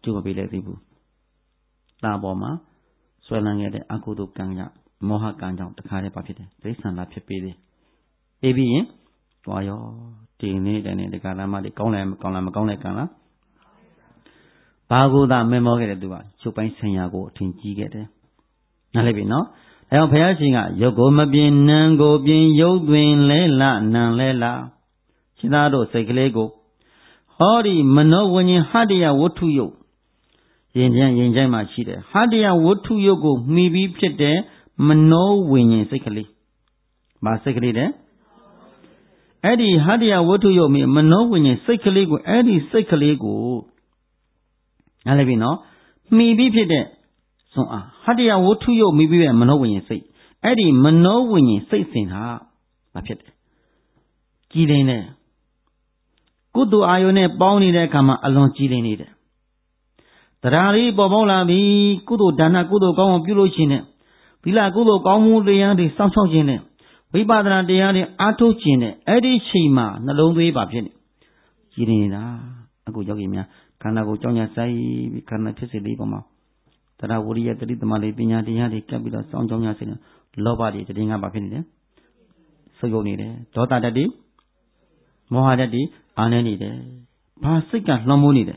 ကျိုးမပေးလိုက်သေးဘူးတာပေါ်မှာဆွဲလန်းခဲ့တဲ့အကုသိုလ်ကံကြောင့်မောဟကံကြောင့်တခါတည်းပါဖြစ်တယ်တိရစ္ဆာန်လာဖြစ်ပေးတယ်ပြီးပြီးရင်တွားရောဒီနေ့တည်းနဲ့ဒီကလာမတွေကောင်းတယ်မကောင်းလားမကောင်းတဲ့ကံလားဘာကိုသာမမောခဲ့တယ်သူကချုပ်ပိုင်းဆင်ညာကိုအထင်ကြီးခဲ့တယ်နားလည်ပြီနော်အဲတော့ဘုရားရှင်ကရုပ်ကိုမပြင်းနံကိုပြင်းရုပ်တွင်လဲလနံလဲလရှင်သားတို့စိတ်ကလေးကိုဟောဒီမနောဝิญဉ်ဟတ္တယဝတ္ထုယုတ်ရင်ချိုင်းမှာရှိတယ်ဟတ္တယဝတ္ထုယုတ်ကိုမှီပြီးဖြစ်တဲ့မနောဝิญဉ်စိတ်ကလေးမစိတ်ကလေးတဲ့အဲ့ဒီဟတ္တယဝတ္ထုယုတ်မနောဝิญဉ်စိတ်ကလေးကိုအဲ့ဒီစိတ်ကလေးကိုနားလည်ပြီနော်မှီပြီးဖြစ်တဲ့စွန်အားဟတ္တယဝတ္ထုယုတ်မှီပြီးတဲ့မနောဝิญဉ်စိတ်အဲ့ဒီမနောဝิญဉ်စိတ်စဉ်ဟာမဖြစ်တယ်ကြည်လင်တဲ့ကုသိုလ်အာယုန်နဲ့ပေါင်းနေတဲ့အခါမှာအလွန်ကြည်လင်နေတယ်တရားလေးပေါ်ပေါက်လာပြီကုသိုလ်ဒါနကုသိုလ်ကောင်းအောင်ပြုလို့ရှိရင်သီလကုသိုလ်ကောင်းမှုတရားတွေစောင့်ရှောက်ခြင်းနဲ့ဝိပဿနာတရားတွေအားထုတ်ခြင်းနဲ့အဲ့ဒီချိန်မှာနှလုံးသွေးပါဖြစ်နေကြည်လင်နေတာအခုယောဂီများခန္ဓာကိုယ်ကြောင်းညာဆိုင်ပြီးခန္ဓာဖြစ်စေလေးပေါ်မှာတရားဝရိယတတိသမလေးပညာတရားတွေကပ်ပြီးတော့စောင့်ကြောင်းညာစေတယ်လောဘတွေတည်ငါပါဖြစ်နေတယ်ဆုပ်ယုပ်နေတယ်ဒေါသတတ်တွေမောဟတတ်တွေအားနေနေတယ်ဘာစိတ်ကလွှမ်းမိုးနေတယ်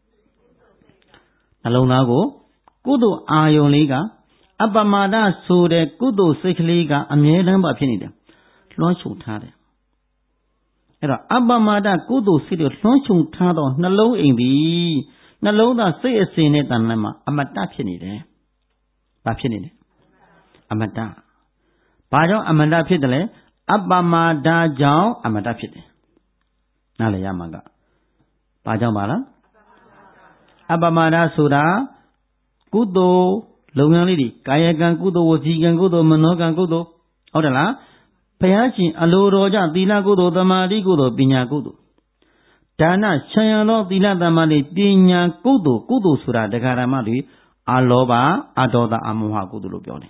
နှလုံးသားကိုကုသိုလ်အာယုန်လေးကအပ္ပမာဒဆိုတဲ့ကုသိုလ်စိတ်ကလေးကအမြဲတမ်းပါဖြစ်နေတယ်လွှမ်းခြုံထားတယ်အဲ့တော့အပ္ပမာဒကုသိုလ်စိတ်ကိုလွှမ်းခြုံထားတော့နှလုံးအိမ်သည်နှလုံးသားစိတ်အစဉ်နဲ့တဏ္ဍမှာအမတ္တဖြစ်နေတယ်ဘာဖြစ်နေလဲအမတ္တဘာကြောင့်အမတ္တဖြစ်တယ်လဲအပ္ပမာဒကြောင့်အမတ္တဖြစ်တယ်နားလည်ရမှာကဘာကြောင့်ပါလားအပ္ပမာဒဆိုတာကုသိုလ်လုပ်ငန်းလေးတွေကာယကံကုသိုလ်ဝစီကံကုသိုလ်မနောကံကုသိုလ်ဟုတ်တယ်လားဘုရားရှင်အလိုတော်ကြောင့်သီလကုသိုလ်သမာဓိကုသိုလ်ပညာကုသိုလ်ဒါနဆံရသောသီလသမာဓိပညာကုသိုလ်ဆိုတာတရားဓမ္မတွေအလောဘအဒေါသအမောဟကုသိုလ်လို့ပြောတယ်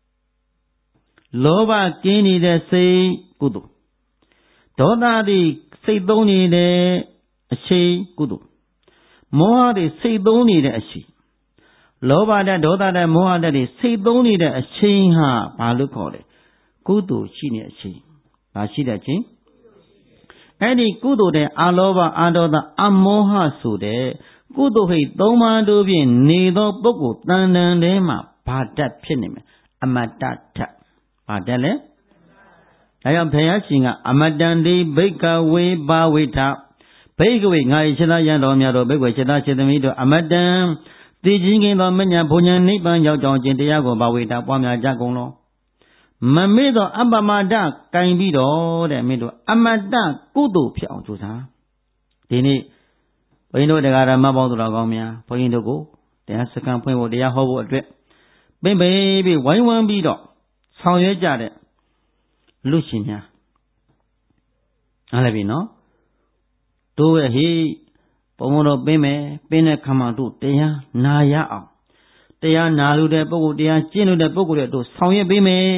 လောဘကင်းနေတဲ့စိတ်ကုသိုလ်ဒေါသတွေစိတ်သုံးနေတဲ့အရှိကုသိုလ်မောဟတွေစိတ်သုံးနေတဲ့အရှိလောဘဓာတ်ဒေါသဓာတ်မောဟဓာတ်တွေစိတ်သုံးနေတဲ့အရှိဟာဘာလို့ခေါ်လဲကုသိုလ်ရှိနေတဲ့အရှိဘာရှိတဲ့အချင်းအဲ့ဒီကုသိုလ်တဲ့အလောဘအဒေါသအမောဟဆိုတဲ့ကုသိုလ်ဟိတ်သုံးပါးတို့ဖြင့်နေသောပုဂ္ဂိုလ်တန်တန်ထဲမှာဘာဓာတ်ဖြစ်နေမယ်အမတ္တဓာတ်ဘာဓာတ်လဲဒါကြောင့်ဘုရားရှင်ကအမတန်တိဘိက္ခဝေဘာဝိထဘိက္ခဝေငါ၏ရှင်သာယံတော်များတို့ဘိက္ခဝေရှင်သာရှင်သမီးတို့အမတန်သိချင်းကင်းသောမညာဘုံညာနိဗ္ဗာန်ရောက်ကြောင်းခြင်းတရားကိုဘာဝိထပွားများကြကုန်လောမမေ့သောအပ္ပမဒကင်ပြီးတော့တဲ့မင်းတို့အမတ္တကုသိုလ်ဖြစ်အောင်ကြိုးစားဒီနေ့ဘုန်းကြီးတို့တရားဓမ္မပေါင်းသူတော်ကောင်းများဘုန်းကြီးတို့ကိုတရားစခန်းဖွင့်ဖို့တရားဟောဖို့အတွက်ပင်ပေပြီးဝိုင်းဝန်းပြီးတော့ဆောင်ရွက်ကြတဲ့လူရှင်များအားလည်းပြီနော်တို့ရဲ့ဟိဘုံဘုံတို့ပင်မယ်ပင်တဲ့ခါမှတို့တရားနာရအောင်တရားနာလို့တဲ့ပုဂ္ဂိုလ်တရားကျင့်လို့တဲ့ပုဂ္ဂိုလ်တွေတို့ဆောင်ရွက်ပေးမယ်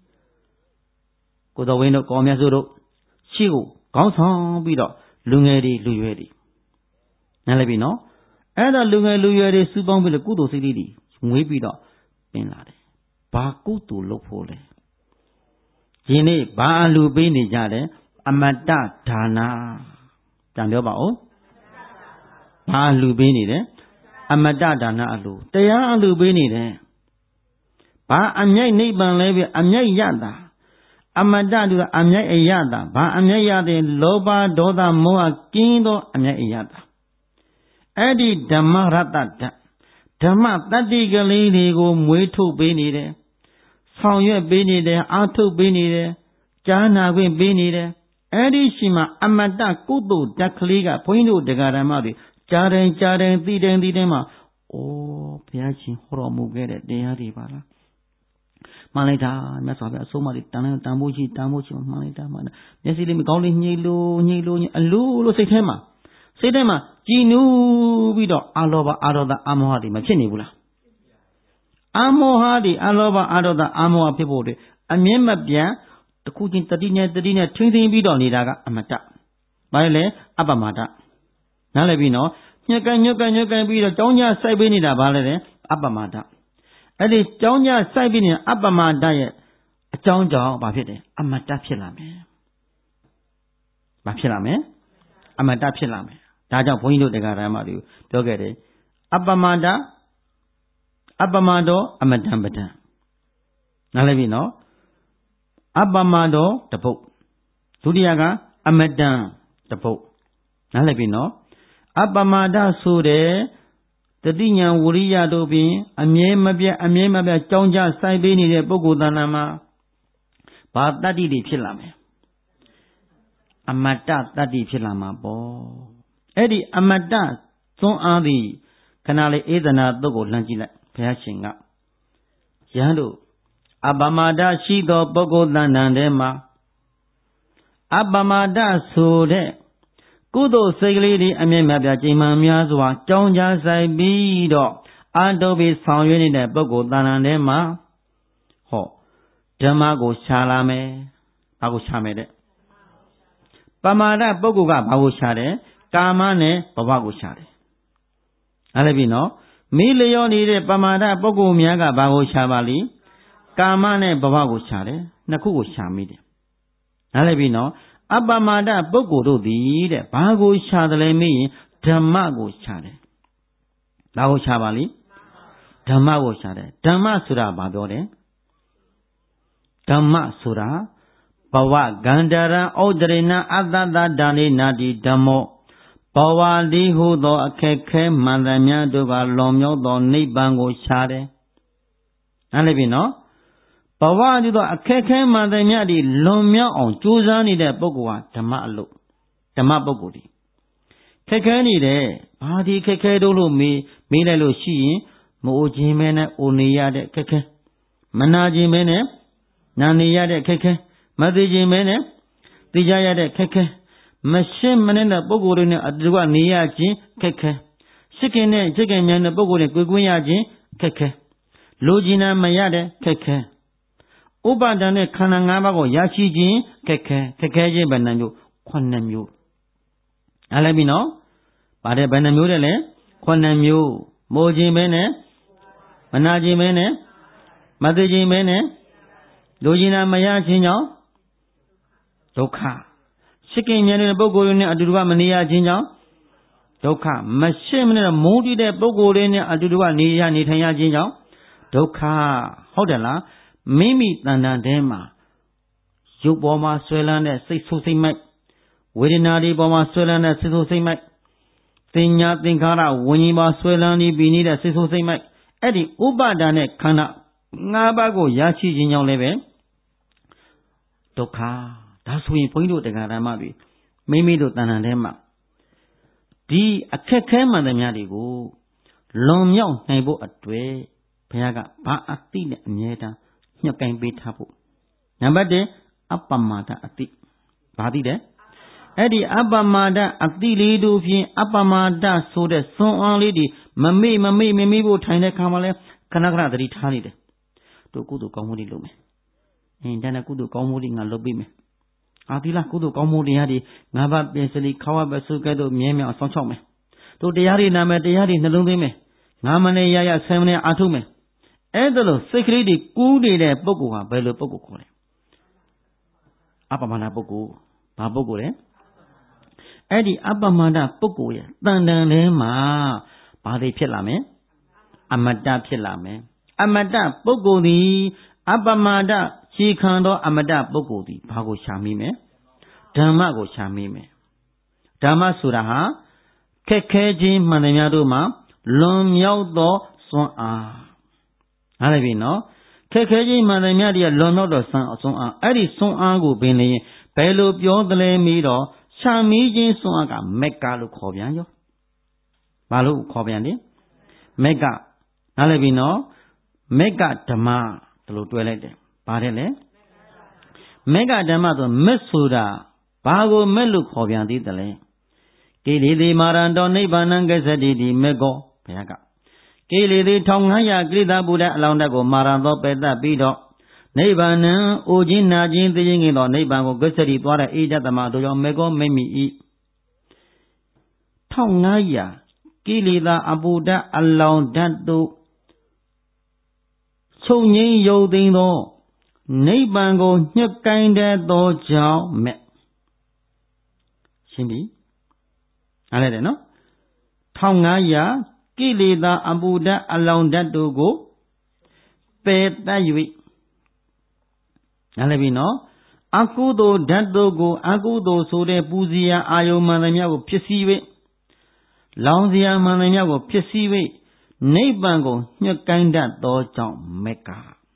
ကိုတော်ဝင်းတို့ကောင်းမြတ်စုတို့ရှိကိုခေါင်းဆောင်ပြီးတော့လူငယ်တွေလူရွယ်တွေနားလည်ပြီနော်အဲ့ဒါလူငယ်လူရွယ်တွေစုပေါင်းပြီးတော့ကုသိုလ်စိတ်တွေငွေးပြီးတော့ပင်လာတယ်ဘာကုသိုလ်လုပ်ဖို့လဲဒီနေ့ဘာအလူပေးနေကြတယ်အမတ္တဒါနာကြံပြောပါဦးဘာအလူပေးနေတယ်အမတ္တဒါနအလူတရားအလူပေးနေတယ်ဘာအမြိုက်နိဗ္ဗာန်လဲပြအမြိုက်ရတာအမတ္တတူအမြိုက်အရတာဘာအမြိုက်ရတဲ့လောဘဒေါသမောဟကင်းသောအမြိုက်အရတာအဲ့ဒီဓမ္မရတ္တဓမ္မတတ္တိကလေးတွေကိုမွေးထုတ်ပေးနေတယ်ဆောင်ရွက်ပေးနေတယ်အားထုတ်ပေးနေတယ်ကြားနာခွင့်ပေးနေတယ်အဲ့ဒီရှိမှအမတ္တကုသိုလ်ဓာတ်ကလေးကဘုန်းကြီးတို့တရားဓမ္မတွေကြားတိုင်းသိတိုင်းမှာအိုးဘုရားရှင်ဟောတော်မူခဲ့တဲ့တရားတွေပါလားမှန်လိုက်တာမြတ်စွာဘုရားအဆုံးအမတွေတန်ဖို့ရှိမှန်လိုက်တာမှန်မျက်စိလေးမကောင်းလေးညှိလို့အလိုလိုစိတ်ထဲမှာကြည်နူးပြီးတော့အလောဘအဒေါသအမောဟတွေမဖြစ်နေဘူးလားအမောဟတွေအလောဘအဒေါသအမောဟဖြစ်ဖို့တွေအမြင့်မပြတ်တခုချင်းတတိနဲ့ထိမ့်သိမ်းပြီးတော့နေတာကအမတ္တဘာလဲအပ္ပမဒနားလည်ပြီနော်ညညက်ကန်ပြီးတော့ကြောင်းကြစိုက်ပေးနေတာဘာလဲတဲ့အပ္ပမတ္တအဲ့ဒီကြောင်းကြစိုက်ပေးနေတဲ့အပ္ပမတ္တရဲ့အကြောင်းကြောင့်ဘာဖြစ်တယ်အမတ္တဖြစ်လာမယ်ဘာဖြစ်လာမယ်အမတ္တဖြစ်လာမယ်ဒါကြောင့်ဘုန်းကြီးတို့တရားဓမ္မတွေပြောခဲ့တယ်အပ္ပမတ္တအပ္ပမတောအမတ္တံပဒံနားလည်ပြီနော်အပ္ပမတောတပုတ်ဒုတိယကအမတ္တံတပုတ်နားလည်ပြီနော်အပ္ပမတ္တဆိုတဲ့တတိညာဝရိယတို့ဖြင့်အမြဲမပြတ်ကြောင်းကြစိုက်ပေးနေတဲ့ပုဂ္ဂိုလ်တဏ္ဍာမှာဘာတတ္တိတွေဖြစ်လာမယ်အမတ္တတတ္တိဖြစ်လာမှာပေါ့အဲ့ဒီအမတ္တသွန်းအားသည်ခဏလေးဧဒနာတုတ်ကိုလှမ်းကြည့်လိုက်ဘုရားရှင်ကယဟန်တို့အပ္ပမတ္တရှိသောပုဂ္ဂိုလ်တဏ္ဍာထဲမှာအပ္ပမတ္တဆိုတဲ့ကုသိုလ်စိတ်ကလေးတွေအမြဲမပြတ်ချိန်မှန်များစွာကြောင်းကြဆိုင်ပြီးတော့အာတုပိဆောင်ရွက်နေတဲ့ပုဂ္ဂိုလ်တဏ္ဍာထဲမှာဟောဓမ္မကိုရှာလာမယ်ဘာကိုရှာမယ်တဲ့ပမာဒပုဂ္ဂိုလ်ကဘာကိုရှာတယ်ကာမနဲ့ဘဝကိုရှာတယ်အဲ့ဒါပြီနော်မိလျောနေတဲ့ပမာဒပုဂ္ဂိုလ်များကဘာကိုရှာပါလိကာမနဲ့ဘဝကိုရှာတယ်နှစ်ခုကိုရှာမိတယ်အဲ့ဒါပြီနော်အပ္ပမတ္တပုဂ္ဂိုလ်တို့သည်တဲ့ဘာကိုရှာတယ်လဲမေးရင်ဓမ္မကိုရှာတယ်ဘာကိုရှာပါလိဓမ္မကိုရှာတယ်ဓမ္မဆိုတာဘာပြောတယ်ဓမ္မဆိုတာဘဝဂန္ဓရံဩဒရိဏအတ္တတဒါနေနာတိဓမ္မောဘဝတိဟုသောအခက်ခဲမှန်သမျှတို့ကလွန်မြောက်သောနိဗ္ဗာန်ကိုရှာတယ်နားလည်ပြီနော်ဘဝတည်သောအခက်ခဲမှန်သမျှဒီလွန်မြောက်အောင်ကြိုးစားနေတဲ့ပုဂ္ဂိုလ်ဟာဓမ္မအလုပ်ဓမ္မပုဂ္ဂိုလ်ဒီခက်ခဲနေတယ်ဘာဒီခက်ခဲတို့လို့မေးလိုက်လို့ရှိရင်မအိုခြင်းမဲနဲ့အိုနေရတဲ့ခက်ခဲမနာခြင်းမဲနဲ့နာနေရတဲ့ခက်ခဲမသိခြင်းမဲနဲ့သိကြရတဲ့ခက်ခဲမရှင်းမနေတဲ့ပုဂ္ဂိုလ်တွေနဲ့အတူကနေရခြင်းခက်ခဲရှိခင်နဲ့ရှိခင်များတဲ့ပုဂ္ဂိုလ်တွေကိုယ်ကွင်းရခြင်းခက်ခဲလိုချင်တာမရတဲ့ခက်ခဲဥပါဒဏ်နဲ့ခန္ဓာ၅ပါးကိုရရှိခြင်းခက်ခဲခြင်းဘယ်နှမျိုး9မျိုးအားလည်းပြီနော်ပါတယ်ဘယ်နှမျိုးတဲ့လဲ9မျိုးမိုးခြင်းပဲနဲ့မနာခြင်းပဲနဲ့မသိခြင်းပဲနဲ့လိုချင်တာမရခြင်းကြောင့်ဒုက္ခရှိခင်မြင်တဲ့ပုဂ္ဂိုလ်တွေနဲ့အတူတူမနေရခြင်းကြောင့်ဒုက္ခမရှိမနဲ့မုန်းတိတဲ့ပုဂ္ဂိုလ်တွေနဲ့အတူတူနေထိုင်ရခြင်းကြောင့်ဒုက္ခဟုတ်တယ်လားမိမိတဏ္ဍာထဲမှာရုပ်ပေါ်မှာဆွဲလန်းတဲ့စိတ်ဆိုးစိတ်မိုက်ဝေဒနာတွေပေါ်မှာဆွဲလန်းတဲ့စိတ်ဆိုးစိတ်မိုက်သင်ညာသင်္ခါရဝิญဉ်မှာဆွဲလန်းပြီးနေတဲ့စိတ်ဆိုးစိတ်မိုက်အဲ့ဒီဥပါဒာနဲ့ခန္ဓာ၅ပါးကိုရရှိခြင်းကြောင့်လည်းပဲဒုက္ခဒါဆိုရင်ဘုန်းကြီးတို့တရားဓမ္မတွေမိတို့တဏ္ဍာထဲမှာဒီအခက်ခဲမှန်သမျှတွေကိုလွန်မြောက်နိုင်ဖို့အတွက်ဘုရားကဘာအသိနဲ့အမြဲတမ်းညှပ်ကိုင်းပေးထားဖို့နံပါတ်1အပ္ပမတ္တအသိဘာသိတယ်အဲ့ဒီအပ္ပမတ္တအသိလေးတို့ဖြင့်အပ္ပမတ္တဆိုတဲ့စွန့်အားလေးတွေမမေ့ဖို့ထိုင်တဲ့ခါမှာလဲခဏသတိထားနေတယ်တို့ကုသိုလ်ကောင်းမှုတွေလုပ်မယ်ဒါနဲ့ကုသိုလ်ကောင်းမှုတွေငါလုပ်ပေးမယ်ဒီလားကုသိုလ်ကောင်းမှုတရားတွေငါးပါးပြင်စလီခါဝဘဆုကဲ့သို့မြဲမြံအောင်ဆောင်ချောက်မယ်တို့တရားတွေနာမယ်တရားတွေနှလုံးသွင်းမယ်ငါမနေရဆယ်မနေအားထုတ်မယ်အဲ့ဒါလို့စိတ်ကလေးတွေကူးနေတဲ့ပုဂ္ဂိုလ်ဟာဘယ်လိုပုဂ္ဂိုလ်ခေါ်လဲအပ္ပမတ္တပုဂ္ဂိုလ်ဘာပုဂ္ဂိုလ်လဲအဲ့ဒီအပ္ပမတ္တပုဂ္ဂိုလ်ရဲ့တန်တန်ထဲမှာဘာတွေဖြစ်လာမယ်အမတ္တဖြစ်လာမယ်အမတ္တပုဂ္ဂိုလ်သည်အပ္ပမတ္တခြေခံသောအမတ္တပုဂ္ဂိုလ်သည်ဘာကိုရှာမိမယ်ဓမ္မကိုရှာမိမယ်ဓမ္မဆိုတာဟာခက်ခဲခြင်းမှန်တယ်များတို့မှာလွန်မြောက်သောစွမ်းအားဟုတ်တယ်ပြီနော်ခက်ခဲခြင်းမှန်တယ်များတွေကလွန်မြောက်သောစွမ်းအားအဲ့ဒီစွမ်းအားကိုပင်လျင်ဘယ်လိုပြောသလဲမီးတော့ရှာမိခြင်းစွမ်းအားကမက်ကလို့ခေါ်ပြန်ရောဘာလို့ခေါ်ပြန်လဲမက်ကနားလည်ပြီနော်မက်ကဓမ္မဒီလိုတွဲလိုက်တယ်ပါတယ်လေမက်ကဓမ္မဆိုမက်ဆိုတာဘာကိုမက်လို့ခေါ်ပြန်သေးတယ်လဲကိလေသာမာရံတော်နိဗ္ဗာန်ကစ္ဆတိတိမက်ကောဘုရားကကိလေသာ1500ကိလေသာပူတဲ့အလောင်းတက်ကိုမာရံတော်ပယ်တတ်ပြီးတော့နိဗ္ဗာန်အိုခြင်းနာခြင်းသိခြင်းငင်သောနိဗ္ဗာန်ကိုကစ္ဆတိသွားတဲ့အေဒတမတို့ကြောင့်မက်ကောမိမိဤ1500 ကိလေသာအပူဓာတ်အလောင်ဓာတ်တို့ချုပ်ငြိမ်းယုတ်သိမ်းသောနိဗ္ဗာန်ကိုညှက်ကိုင်းတတ်သောကြောင့်မဲ့ရှင်းပြီအားလည်းတယ်နော်1500ကိလေသာအပူဓာတ်အလောင်ဓာတ်တို့ကိုပယ်တတ်၍အားလည်းပြီနော်အကုသိုလ်ဓာတ်တို့ကိုအကုသိုလ်ဆိုတဲ့ပူဇီယာအာယုမှန်သမျှကိုဖြစ်စည်း၍လောင်စရာမှန်သမျှကိုဖြစ်စည်း၍နိဗ္ဗာန်ကိုညှက်ကိုင်းတတ်သောကြောင့်မက်က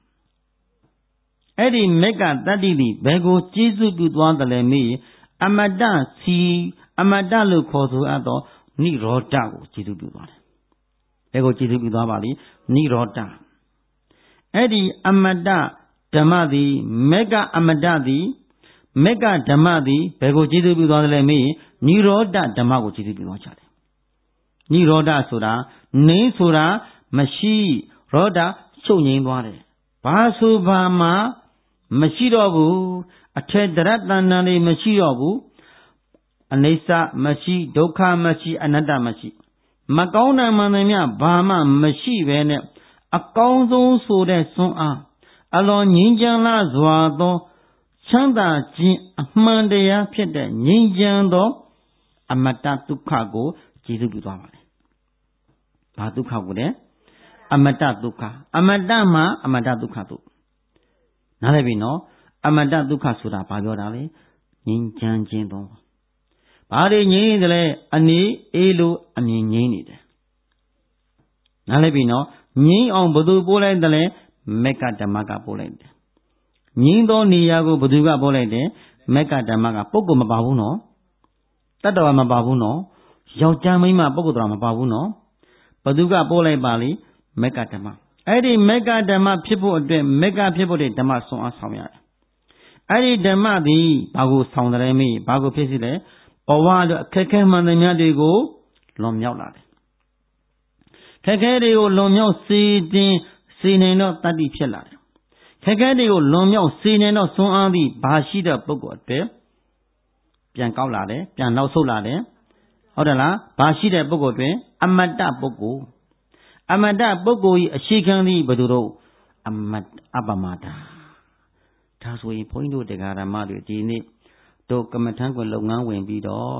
အဲ့ဒီမက်ကတတ္တိသည်ဘယ်ကိုကျေးဇူးပြုသွားတယ်လဲမေးအမတ္တလို့ခေါ်ဆိုအပ်သောနိရောဓကိုကျေးဇူးပြုသွားတယ်။ဘယ်ကိုကျေးဇူးပြုသွားပါလိနိရောဓအဲ့ဒီအမတ္တဓမ္မသည်မက်ကအမတ္တသည်မက်ကဓမ္မသည်ဘယ်ကိုကျေးဇူးပြုသွားတယ်လဲမေးနိရောဓဓမ္မကိုကျေးဇူးပြုသွားကြတယ်။နိရောဓဆိုတာနေဆိုတာမရှိရောဓချုပ်ငြိမ်းသွားတယ်။ဘာဆိုဘာမှမရှိတော့ဘူးအထေတရတဏ္ဍာလေးမရှိတော့ဘူးအနိစ္စမရှိဒုက္ခမရှိအနတ္တမရှိမကောင်းတဲ့မှန်သမျှဘာမှမရှိပဲနဲ့အကောင်းဆုံးဆိုတဲ့စွမ်းအားအလွန်ငြိမ်းချမ်းလာစွာသောချမ်းသာခြင်းအမှန်တရားဖြစ်တဲ့ငြိမ်းချမ်းသောအမတ္တဒုက္ခကိုကျေးဇူးပြုသွားပါလေ။ဘာဒုက္ခကိုလဲအမတ္တဒုက္ခအမတ္တမှာအမတ္တဒုက္ခတို့နားလည်ပြီနော်အမတ္တဒုက္ခဆိုတာဘာပြောတာလဲငြိမ်းချမ်းခြင်းတော့ဘာတွေငြိမ်းတယ်လဲအနေအေးလို့အမြင်ငြိမ်းနေတယ်နားလည်ပြီနော်ငြိမ်းအောင်ဘယ်သူပို့လိုက်တယ်လဲမက်ကဓမ္မကပို့လိုက်တယ်ငြိမ်းသောနေရာကိုဘယ်သူကပို့လိုက်တယ်မက်ကဓမ္မကပုဂ္ဂိုလ်မပါဘူးနော်တတ္တဝါမပါဘူးနော်ယောက်ျားမိန်းမပုဂ္ဂိုလ်တော်မပါဘူးနော်ဘယ်သူကပို့လိုက်ပါလိမက်ကဓမ္မအဲ့ဒီမက်ကဓမ္မဖြစ်ဖို့အတွက်မက်ကဖြစ်ဖို့တဲ့ဓမ္မဆွမ်းအားဆောင်ရတယ်အဲ့ဒီဓမ္မသည်ဘာကိုဆောင်တယ်မေးဘာကိုဖြစ်စီလဲဘဝတို့အခက်ခဲမှန်သမျှတွေကိုလွန်မြောက်လာတယ်ခက်ခဲတွေကိုလွန်မြောက်စေတင်စေနိုင်တော့တတ္တိဖြစ်လာတယ်ခက်ခဲတွေကိုလွန်မြောက်စေနိုင်တော့ဆွမ်းအားသည်ဘာရှိတဲ့ပုဂ္ဂိုလ်အတွက်ပြန်ကောက်လာတယ်ပြန်နောက်ဆုတ်လာတယ်ဟုတ်တယ်လားဘာရှိတဲ့ပုဂ္ဂိုလ်အတွက်အမတ္တပုဂ္ဂိုလ်အမတ္တပုဂ္ဂိုလ်၏အရှိခံသည်ဘယ်သူတို့အပမတာဒါဆိုရင်ဘုန်းကြီးတို့တရားဓမ္မတွေဒီနေ့တို့ကမ္မထံကွယ်လုပ်ငန်းဝင်ပြီးတော့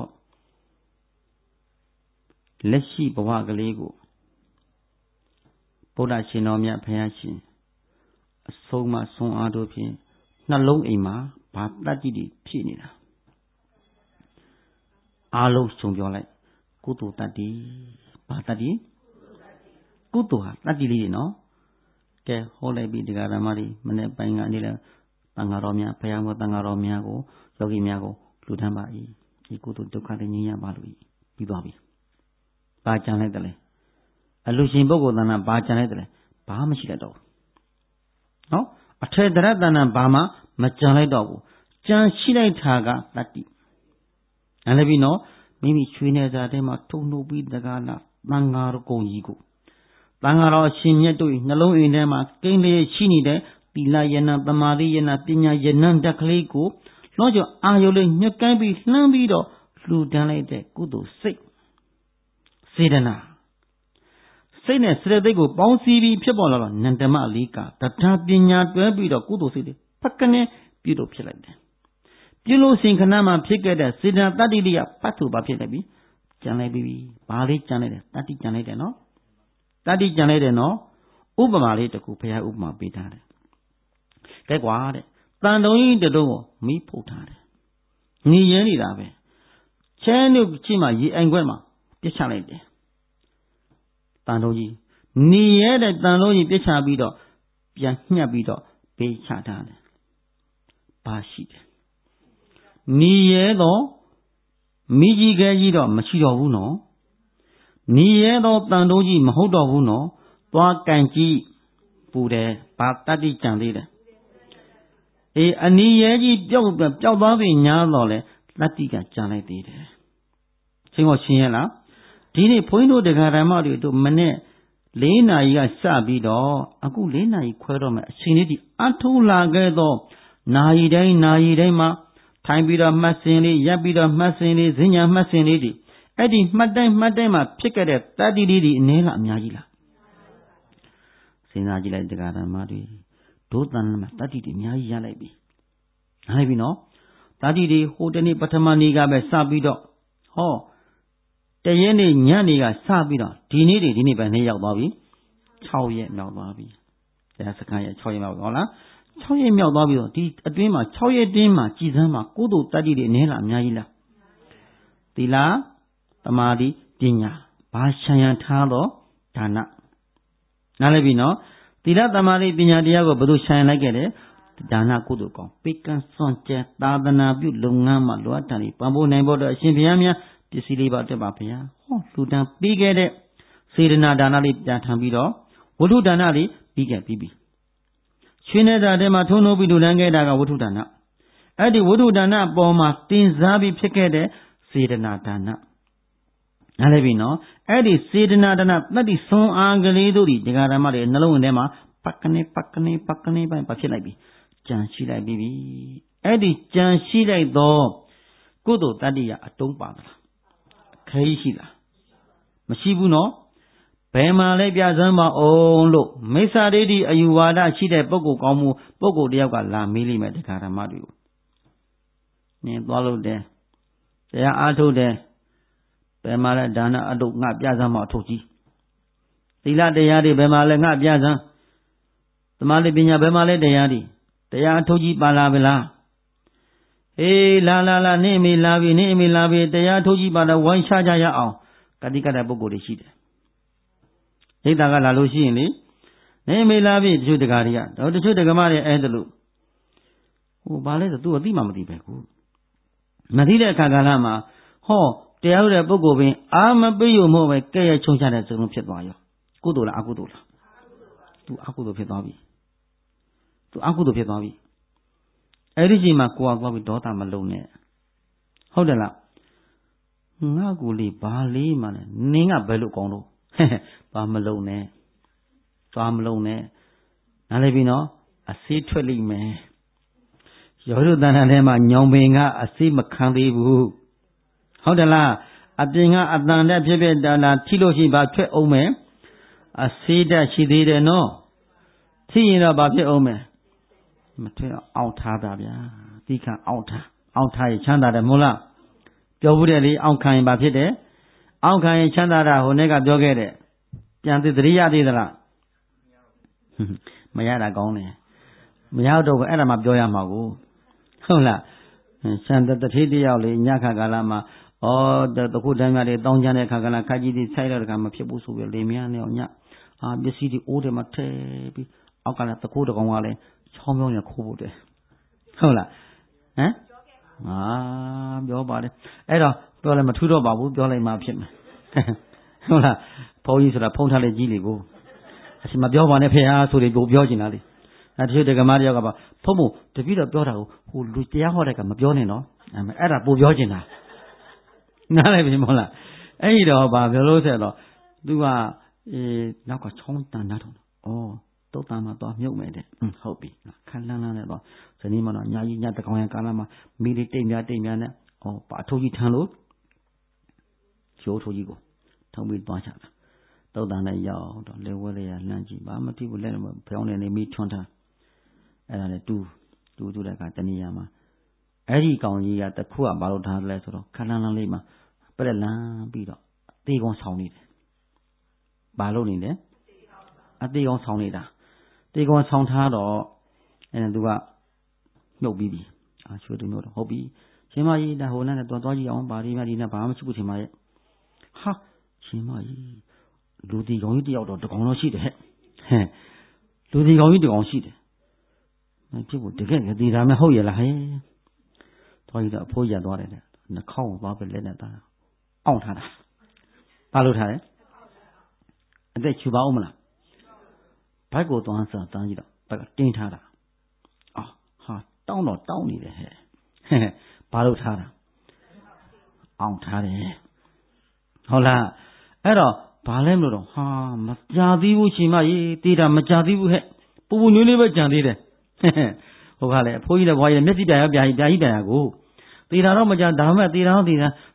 လက်ရှိဘဝကလေးကိုဗုဒ္ဓရှင်တော်မြတ်ဘုရားရှင်အဆုံးမဆုံးအားတို့ဖြင့်နှလုံးအိမ်မှာဘာတတ္တိတွေဖြစ်နေတာအားလုံးစုံပြောလိုက်ကုသိုလ်တတ္တိဘာတတ္တိကုသိုလ်ဟာတတ္တိလေးတွေနော်ကဲဟောလိုက်ပြီတရားဓမ္မတွေမနေ့ပိုင်းကနေလဲတန်ဃာတော်များဘုရားမောတန်ဃာတော်များကိုယောဂီများကိုလူထမ်းပါ၏ဒီကုသိုလ်ဒုက္ခတွေငြိမ်းရပါလို့ပြီးသွားပြီဘာကြံလိုက်တယ်လဲအလူရှင်ပုဂ္ဂိုလ်တဏ္ဍာဘာကြံလိုက်တယ်လဲဘာမှမရှိတော့ဘူးနော်အထေတရတဏ္ဍာဘာမှမကြံလိုက်တော့ဘူးကြံရှိလိုက်တာကတတ္တိအဲ့လည်းပြီနော်မိမိချွေးနေစားတဲ့မှာထုံနှုတ်ပြီးတကားလားတန်ဃာတော်ကုံကြီးကိုတန်ဃာတော်အရှင်မြတ်တို့နှလုံးအိမ်ထဲမှာကိန်းလေးရှိနေတဲ့သီလယနာသမာဓိယနာပညာယနာဓာတ်ကလေးကိုလောကျော်အာယုလေးညှက်ကိုင်းပြီးလှမ်းပြီးတော့လှူဒန်းလိုက်တဲ့ကုသိုလ်စိတ်စေတနာစိတ်နဲ့စေတသိက်ကိုပေါင်းစည်းပြီးဖြစ်ပေါ်လာတော့နန္တမလေးကတရားပညာတွဲပြီးတော့ကုသိုလ်စိတ်တွေဖက်ကနေပြုလို့ဖြစ်လိုက်တယ်ပြုလို့စဉ်ခဏမှာဖြစ်ခဲ့တဲ့စေတနာတတ္တိလေးကပတ်သူပါဖြစ်နေပြီကြံလိုက်ပြီဘာလေးကြံလိုက်တယ်တတ္တိကြံလိုက်တယ်နော်တတ္တိကြံလိုက်တယ်နော်ဥပမာလေးတခုဘုရားဥပမာပေးထားတယ်ကဲကွာတဲ့တန်တုံးကြီးတုံးကိုမီးဖုတ်ထားတယ်ညီရဲနေတာပဲချဲနုချိမှရေအိမ်ခွက်မှာပြစ်ချလိုက်တယ်တန်တုံးကြီးညီရဲတဲ့တန်တုံးကြီးပြစ်ချပြီးတော့ပြန်ညှက်ပြီးတော့ပေးချထားတယ်ဘာရှိတယ်ညီရဲတော့မိကြီးခဲကြီးတော့မရှိတော့ဘူးနော်ညီရဲတော့တန်တုံးကြီးမဟုတ်တော့ဘူးနော်သွားကန်ကြည့်ပူတယ်ဘာတတ္တိကြံသေးတယ်အေးအနီရဲကြီးပျောက်သွားပြီညာတော့လေတတ္တိကကြံလိုက်သေးတယ်ချင်းကိုရှင်းရလားဒီနေ့ဘုန်းကြီးတို့တရားဓမ္မတွေတို့မနေ့4 နာရီကစပြီးတော့အခု4 နာရီခွဲတော့မယ်အချိန်လေးဒီအထူးလာခဲ့တော့နာရီတိုင်းမှာထိုင်ပြီးတော့မှတ်စင်လေးရပ်ပြီးတော့မှတ်စင်လေးဈဉ္ညာမှတ်စင်လေးဒီအဲ့ဒီမှတ်တိုင်းမှာဖြစ်ခဲ့တဲ့တတ္တိလေးတွေအနည်းလားအများကြီးလားစဉ်းစားကြည့်လိုက်တရားဓမ္မတွေဒုသံမှာတတ္တိတွေအများကြီးရလိုက်ပြီနားလိုက်ပြီနော်တတ္တိတွေဟိုတနေ့ပထမနေ့ကပဲစပြီးတော့ဟောတရက်နေ့ညနေကစပြီးတော့ဒီနေ့ပဲနေ့ရောက်သွားပြီ6ရက်မြောက်သွားပြီတရားစခန်းရဲ့6ရက်မြောက်ဟုတ်လား6ရက်မြောက်သွားပြီးတော့ဒီအတွင်းမှာ6ရက်တင်းမှာကြည်စမ်းမှာကုသိုလ်တတ္တိတွေအနည်းလားအများကြီးလားသီလသမာဓိပညာဘာရှံရန်ထားတော့ဒါနနားလည်ပြီနော်သီလသမာဓိပညာတရားကိုဘယ်လိုရှံရန်လိုက်ခဲ့လဲဒါနကုသိုလ်ကောင်းပေကံစွန့်ကြဲသာသနာပြုလုပ်ငန်းမှာလိုအပ်တယ်ပံ့ပိုးနိုင်ဖို့အတွက်အရှင်ဘုရားများပစ္စည်းလေးပါတက်ပါဗျာဟောလူတန်းပြီးခဲ့တဲ့စေတနာဒါနလေးပြန်ထမ်းပြီးတော့ဝတ္ထုဒါနလေးပြီးပြီရွှေနေတာထဲမှာထုံးလို့ပြီးလူတန်းခဲ့တာကဝတ္ထုဒါနအဲ့ဒီဝတ္ထုဒါနအပေါ်မှာတင်စားပြီးဖြစ်ခဲ့တဲ့စေတနာဒါနနားလည်ပြီနော်အဲ့ဒီစေတနာဒါနတတ္တိဆွန်အားကလေးတို့ဒီဒကာဓမ္မတွေနှလုံးဝင်ထဲမှာပက္ကနေပိုင်းဘာဖြစ်လိုက်ပြီကြံရှိလိုက်ပြီအဲ့ဒီကြံရှိလိုက်တော့ကုသိုလ်တတ္တိရအတုံးပါသလားအခဲရှိလားမရှိဘူးနော်ဘယ်မှာလဲပြစမ်းပါအောင်လို့မိစ္ဆာဒိဋ္ဌိအယူဝါဒရှိတဲ့ပုဂ္ဂိုလ်ကောင်းမှုပုဂ္ဂိုလ်တယောက်ကလာမေးလိမ့်မယ်ဒကာဓမ္မတွေကိုနင်သွားလို့တယ်တရားအားထုတ်တယ်ဘယ်မှာလဲဒါနအတုငါပြစမ်းမအထုတ်ကြီးသီလတရားတွေဘယ်မှာလဲငါပြစမ်းသမာဓိပညာဘယ်မှာလဲတရားတွေတရားအထုတ်ကြီးပါလာဗလားအေးလာနေအမေလာပြီတရားအထုတ်ကြီးပါတော့ဝိုင်းချကြရအောင်ကတိကတဲ့ပုဂ္ဂိုလ်တွေရှိတယ်ဒိဋ္ဌာကလာလို့ရှိရင်လေနေအမေလာပြီတချို့တကာတွေကတချို့တက္ကမတွေအဲ့ဒါလို့ဟိုဘာလဲဆို तू အသိမှမသိပဲကိုမသိတဲ့အခါကာလမှာဟောတရားဥတဲ့ပုဂ္ဂိုလ်ပင်အာမပိယုံမို့ပဲကဲ့ရဲ့ချုံချတဲ့ဇုံလုံးဖြစ်သွားရောကုသိုလ်လားအကုသိုလ်လားသူအကုသိုလ်ဖြစ်သွားပြီအဲ့ဒီချိန်မှာကိုယ်ကသွားပြီးဒေါသမလုံးနဲ့ဟုတ်တယ်လားငါကူလေးဘာလေးမှလည်းနင်းကဘယ်လိုကောင်းတော့ဘာမလုံးနဲ့နားလည်ပြီနော်အစေးထွက်လိမ့်မယ်ရောတို့တဏ္ဍာထဲမှာညောင်ပင်ကအစေးမခံသေးဘူးဟုတ်တယ်လားအပြင်ကအတန်တက်ဖြစ်တာထိလို့ရှိရင်ဘာထွက်အောင်မယ်အစေးတက်ရှိသေးတယ်နော်ထိရင်တော့ဘာဖြစ်အောင်မယ်မထွက်အောင်ထားတာဗျာတိခါအောင်ထားရင်ချမ်းသာတယ်မဟုတ်လားပြောဘူးတယ်လေအောင်ခံရင်ဘာဖြစ်တယ်အောင်ခံရင်ချမ်းသာတာဟိုနေ့ကပြောခဲ့တယ်ပြန်သတိရသေးသလားမရတာကောင်းတယ်မရတော့ဘူးအဲ့ဒါမှပြောရမှာကိုဟုတ်လားစံတထေးတယောက်လေညခါကာလမှာတခုတမ်းများတွေတောင်းကြတဲ့ခါကလာခါကြီးတွေဆိုင်တဲ့ခါမဖြစ်ဘူးဆိုပြီးလေမရနဲ့ညပစ္စည်းတွေအိုးတယ်မှာထည့်ပြီးအောက်ကလည်းတခုတကောင်ကလည်းချောင်းပြောင်းရခိုးဖို့တယ်ဟုတ်လားပြောပါတယ်အဲ့တော့ပြောလည်းမထူးတော့ပါဘူးပြောလိုက်မှဖြစ်မယ်ဟုတ်လားဘုန်းကြီးဆိုတာဖုံးထားလိုက်ကြီးလေကိုအရှင်မပြောပါနဲ့ဖေဟာဆိုတွေကိုပြောချင်တာလေတချို့တက္ကမတယောက်ကပါဖုံးတပည့်တော့ပြောတာကိုဟိုလူတရားဟောတဲ့ကမပြောနဲ့နော်အဲ့ဒါပိုပြောချင်တာနားလိုက်ပြီမဟုတ်လားအဲ့ဒီတော့ဗာပြောလို့ဆိုတော့သူကနောက်ကချောင်းတန်နာထုံတုတ်တန်မှာသွားမြုပ်မယ်တဲ့ဟုတ်ပြီခန်းလန်းနဲ့တော့ဇနီးမတော့ညာကြီးညတကောင်ရကာလမှာမိလေးတိတ်များနဲ့ပါထိုးကြီးထမ်းလို့ချိုးထိုးကြီးကိုထုံပြီးသွားချတာတုတ်တန်နဲ့ရောက်တော့လေဝဲလေးရလှမ်းကြည့်ဘာမသိဘူးလက်ဖျောင်းနေမိထွန်းထားအဲ့ဒါနဲ့တူတဲ့ကတဏှာမှာအဲ့ဒီကောင်ကြီးကတခုကဘာလို့ထားလဲဆိုတော့ခန်းလန်းလေးမှာပလက်လန်းပြီးတော့အသေးကောင်ဆောင်နေတယ်ဘာလို့နေလဲအသေးကောင်ဆောင်နေတာတေကောင်ဆောင်ထားတော့သူကမြုပ်ပြီးပြီချွေးတူမြုပ်တော့ဟုတ်ပြီရှင်မကြီးဒါဟိုနဲ့သွားကြည့်အောင်ပါရီမဒီနဲ့ဘာမှမရှိဘူးရှင်မရဲ့ဟာရှင်မကြီးလူဒီကောင်ကြီးတယောက်တော့တကောင်တော့ရှိတယ်ဟဲ့လူဒီကောင်ကြီးတကောင်ရှိတယ်ဖြစ်ဖို့တကယ်ဒီဒါမဲ့ဟုတ်ရလားဟဲ့သွားကြည့်တော့အဖိုးရသွားတယ်နှာခေါင်းသွားပဲလက်နဲ့တာအောင့်ထားတာဘာလို့ထားလဲအသက်ချူပါဦးမလားဘိုက်ကိုသွားစားတန်းကြည့်တော့ဘက်ကတင်းထားတာဟာတောင်းနေတယ်ဟဲ့ဘာလို့ထားတာအောင်ထားတယ်ဟုတ်လားအဲ့တော့ဘာလဲမလို့တော့မကြာသေးဘူးရှင်မကြီးတေးတာမကြာသေးဘူးဟဲ့ပူနွေးလေးပဲကြံသေးတယ်ဟုတ်ကလည်းအဖိုးကြီးလည်းဘွားကြီးလည်းမျက်စိပြာကြီးကိုတေးတာတော့မကြာဒါမှမဟုတ်တေးတာ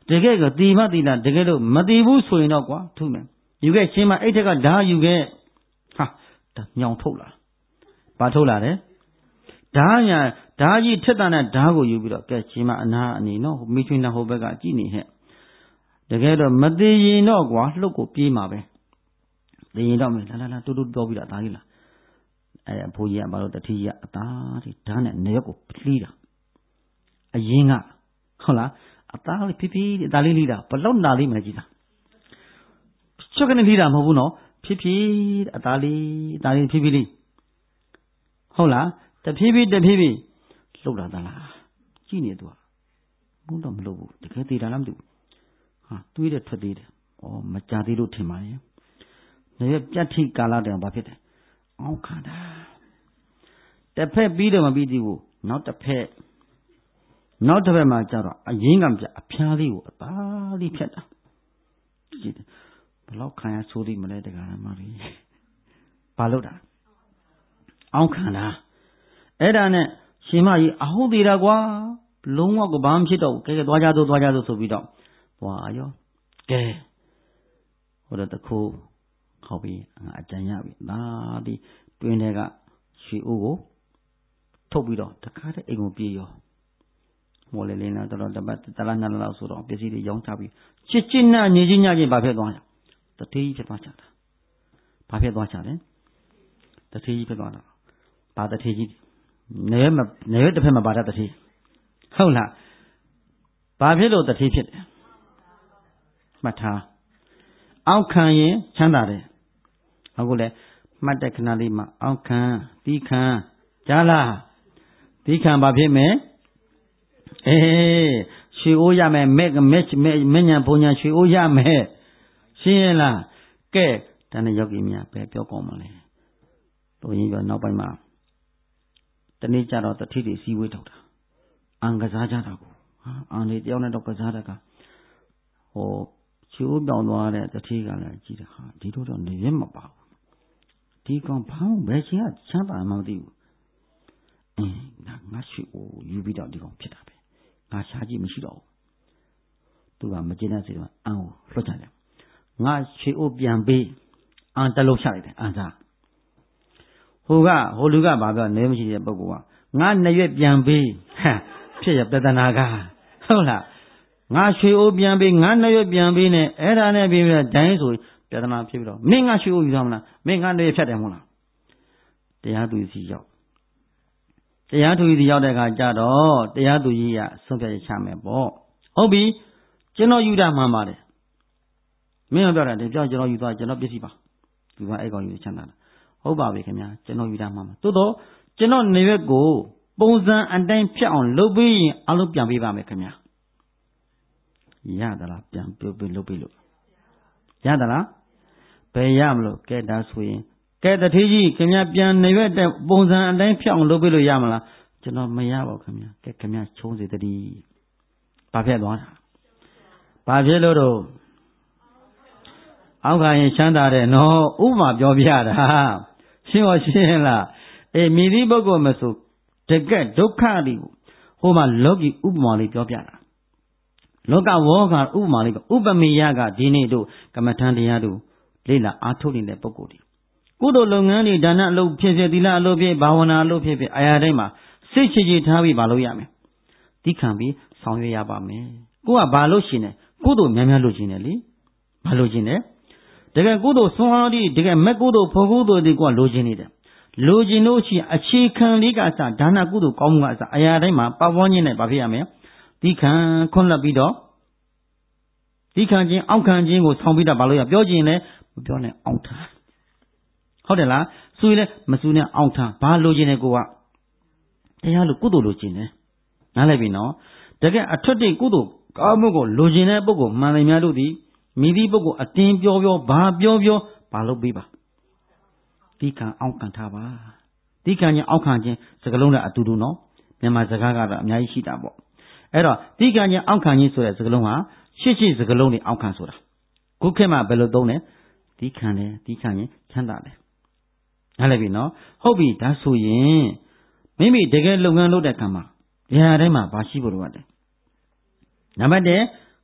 ကယ်ကတီမတီလားတကယ်လို့မတီဘူးဆိုရင်တော့ကွာထုမယ်ယူခဲ့ချင်းမအဲ့ထက်ကဓာယူခဲ့ဟာညောင်ထုတ်လာဘာထုတ်လာလဲဓာကြီးထက်တာနဲ့ဓာကိုယူပြီးတော့ကဲချင်းမအနာအနေနော်မိချွေးနာဟိုဘက်ကကြည့်နေဟဲ့တကယ်တော့မတီရင်တော့ကွာလှုပ်ကိုပြေးမှာပဲတီရင်တော့လာတူပြောပြီးတာဒါကြီးလားအဲ့အဖိုးကြီးကဘာလို့တတိယအသားဒီဓာနဲ့နေရက်ကိုလှီးတာအရင်ကဟုတ်လားအသားလေးဖြည်းအသားလေးလှီးတာဘလောက်နာလေးမလဲကြည့်တာချွတ်ကနေလှီးတာမဟုတ်ဘူးနော်ဖြည်းအသားလေးဖြည်းလေးဟုတ်လားတဖြည်းလှုပ်လာသလားကြည့်နေသူကဘုံတော့မလို့ဘူးတကယ်သေးတာလားမသိဘူးဟာတွေးတယ်ထွက်သေးတယ်ဩမကြသေးလို့ထင်ပါရဲ့နေရက်ပြတ်ထိကာလတည်းဘာဖြစ်တယ်အောက်ခန္ဓာတစ်ဖက်ပြီးတော့မပြီးသေးဘူးနောက်တစ်ဖက်မှာကျတော့အရင်ကပြအဖျားလေးကိုအသားလေးဖြတ်တာကြည့်တယ်ဘလောက်ခံရဆိုးသေးမလဲတရားဓမ္မတွေဘာလို့တာအောက်ခန္ဓာအဲ့ဒါနဲ့ရှင်မကြီးအဟုတ်သေးတာကွာလုံးဝကိုဘာမှဖြစ်တော့ကဲသွားကြစို့ဆိုပြီးတော့သွားရောကဲဟိုတော့တခုခေါ်ပြီးအတန်ရပြီဒါဒီတွင်တွေကရွှေအိုးကိုထုတ်ပြီးတော့တခါတည်းအိမ်ကိုပြေးရောမော်လေလင်းတော့တပတ်တလားနှစ်လောက်ဆိုတော့ပစ္စည်းတွေရောင်းချပြီးချစ်နာညီချင်းညချင်းဘာဖြစ်သွားလဲတထေးကြီးဖြစ်သွားချတာဘာဖြစ်သွားချလဲတထေးကြီးဖြစ်သွားတာဘာတထေးကြီးနေတစ်ဖက်မှာပါတဲ့တထေးဟုတ်လားဘာဖြစ်လို့တထေးဖြစ်တယ်မှတ်ထားအောက်ခံရင်ချမ်းသာတယ်ဟုတ်ကဲ့မှတ်တဲ့ခဏလေးမှာအောက်ခံတီးခံကြားလားတီးခံဘာဖြစ်မယ်ရွှေအိုးရမယ်မညံဘုံညာရွှေအိုးရမယ်ရှင်းရလားကဲတန်းတဲ့ယောဂီများပဲပြောကောင်းမလဲတို့ရင်ပြောနောက်ပိုင်းမှာတနေ့ကျတော့တတိတွေစီဝေးထုတ်တာအံကစားကြတာကိုအံလေးတယောက်နဲ့တော့ကစားတတ်ကဟိုချိုးပြောင်းသွားတဲ့တတိကလည်းကြည့်တယ်ဟာဒီလိုတော့နေရမပါဘူးဒီကောင်ဘာမှဘယ်ချင်းကချမ်းသာမှမသိဘူးငါရွှေအိုးယူပြီးတော့ဒီကောင်ဖြစ်တာပဲငါရှားကြည့်မရှိတော့ဘူးသူကမကျင်းတဲ့စိတ်ကအံကိုလွှတ်ချတယ်ငါရွှေအိုးပြန်ပေးအံတလုံးချလိုက်တယ်အံစားဟိုလူကဘာပြောနေမရှိတဲ့ပုဂ္ဂိုလ်ကငါနှစ်ရွက်ပြန်ပေးဖြစ်ရပြဿနာကဟုတ်လားငါရွှေအိုးပြန်ပေးငါနှစ်ရွက်ပြန်ပေးနဲ့အဲ့ဒါနဲ့ပြီးပြီးဒိုင်းဆိုပြဿနာဖြစ်ပြီးတော့မင်းငါရွှေအိုးယူရမလားမင်းငါနှစ်ရွက်ဖြတ်တယ်မဟုတ်လားတရားသူကြီးရောက်တဲ့အခါကျတော့တရားသူကြီးကဆုံးဖြတ်ချက်ချမယ်ပေါ့ဟုတ်ပြီကျွန်တော်ယူတာမှန်ပါတယ်မင်းမပြောတာတပြောကျွန်တော်ယူသွားကျွန်တော်ပစ္စည်းပါသူကအဲ့ကောင်ယူချမ်းသာတာဟုတ်ပါပြီခင်ဗျာကျွန်တော်ယူတာမှန်ပါသို့တော့ကျွန်တော်နေရွက်ကိုပုံစံအတိုင်းဖြတ်အောင်လုပ်ပြီးရင်အလုပ်ပြန်ပေးပါမယ်ခင်ဗျာရသလားပြန်ပြုတ်ပြီးလုပ်ပြီးလို့ရသလားဘယ်ရမလို့ကဲဒါဆိုရင်ကဲတထေးကြီးခင်ဗျာပြန်နေရွက်တဲ့ပုံစံအတိုင်းဖြတ်အောင်လုပ်ပြီးလို့ရမလားကျွန်တော်မရပါဘူးခင်ဗျာကဲခင်ဗျာချုံးစေတည်းဘာဖြစ်သွားတာဘာဖြစ်လို့တော့အောက်ခါရင်ချမ်းသာတယ်နော်ဥပမာပြောပြတာရှင်းလားမြည်သည့်ပုဂ္ဂိုလ်မဆိုတကက်ဒုက္ခတွေဟိုမှာလောကီဥပမာလေးပြောပြတာလောကဝေါကဥပမာလေးဥပမေယကဒီနေ့တို့ကမ္မထံတရားတို့လေ့လာအားထုတ်နေတဲ့ပုဂ္ဂိုလ်တွေကုသိုလ်လုပ်ငန်းတွေဒါနအလုပ်ဖြစ်သီလအလုပ်ဖြစ်ဘာဝနာအလုပ်ဖြစ်အာရာတိုင်းမှာစိတ်ချချထားပြီးမလုပ်ရမယ်တိခံပြီးဆောင်ရွက်ရပါမယ်ကိုကဘာလို့ရှင်လဲကုသိုလ်များလုပ်ခြင်းတယ်လေဘာလို့ခြင်းလဲတကယ်ကုသိုလ်ဆွမ်းအားဒီတကယ်မက်ကုသိုလ်ဖို့ကုသိုလ်တွေကိုလိုချင်နေတယ်လိုချင်လို့ရှိရင်အခြေခံလေးကအစဒါနကုသိုလ်ကောင်းမှုကအစအရာတိုင်းမှာပပွားခြင်းနဲ့ဘာဖြစ်ရမလဲတိခံခွန်းလက်ပြီးတော့တိခံခြင်းအောက်ခံခြင်းကိုဆောင်ပြီးတော့ဘာလို့ရပြောခြင်းလဲမပြောနဲ့အောက်ထားဟုတ်တယ်လားဆူရင်လည်းမဆူနဲ့အောက်ထားဘာလိုချင်လဲကိုကတရားလို့ကုသိုလ်လိုချင်တယ်နားလည်ပြီနော်တကယ်အထွတ်တိကုသိုလ်ကောင်းမှုကိုလိုချင်တဲ့ပုဂ္ဂိုလ်မှန်တယ်များလို့ဒီမိသည့်ပုဂ္ဂိုလ်အတင်းပြောဘာပြောဘာလုပ်ပေးပါတိခံအောက်ခံထားပါတိခံခြင်းအောက်ခံခြင်းစကားလုံးနဲ့အတူတူနော်မြန်မာစကားကတော့အများကြီးရှိတာပေါ့အဲ့တော့တိခံခြင်းအောက်ခံခြင်းဆိုတဲ့စကားလုံးဟာရှေ့စကားလုံးတွေအောက်ခံဆိုတာခုခေတ်မှာဘယ်လိုသုံးလဲတိခံတယ်တိခံခြင်းချမ်းသာတယ်နားလည်ပြီနော်ဟုတ်ပြီဒါဆိုရင်မိမိတကယ်လုပ်ငန်းလုပ်တဲ့အခါမှာဒီဟာတိုင်းမှာဘာရှိဖို့လိုအပ်တယ်နံပါတ်1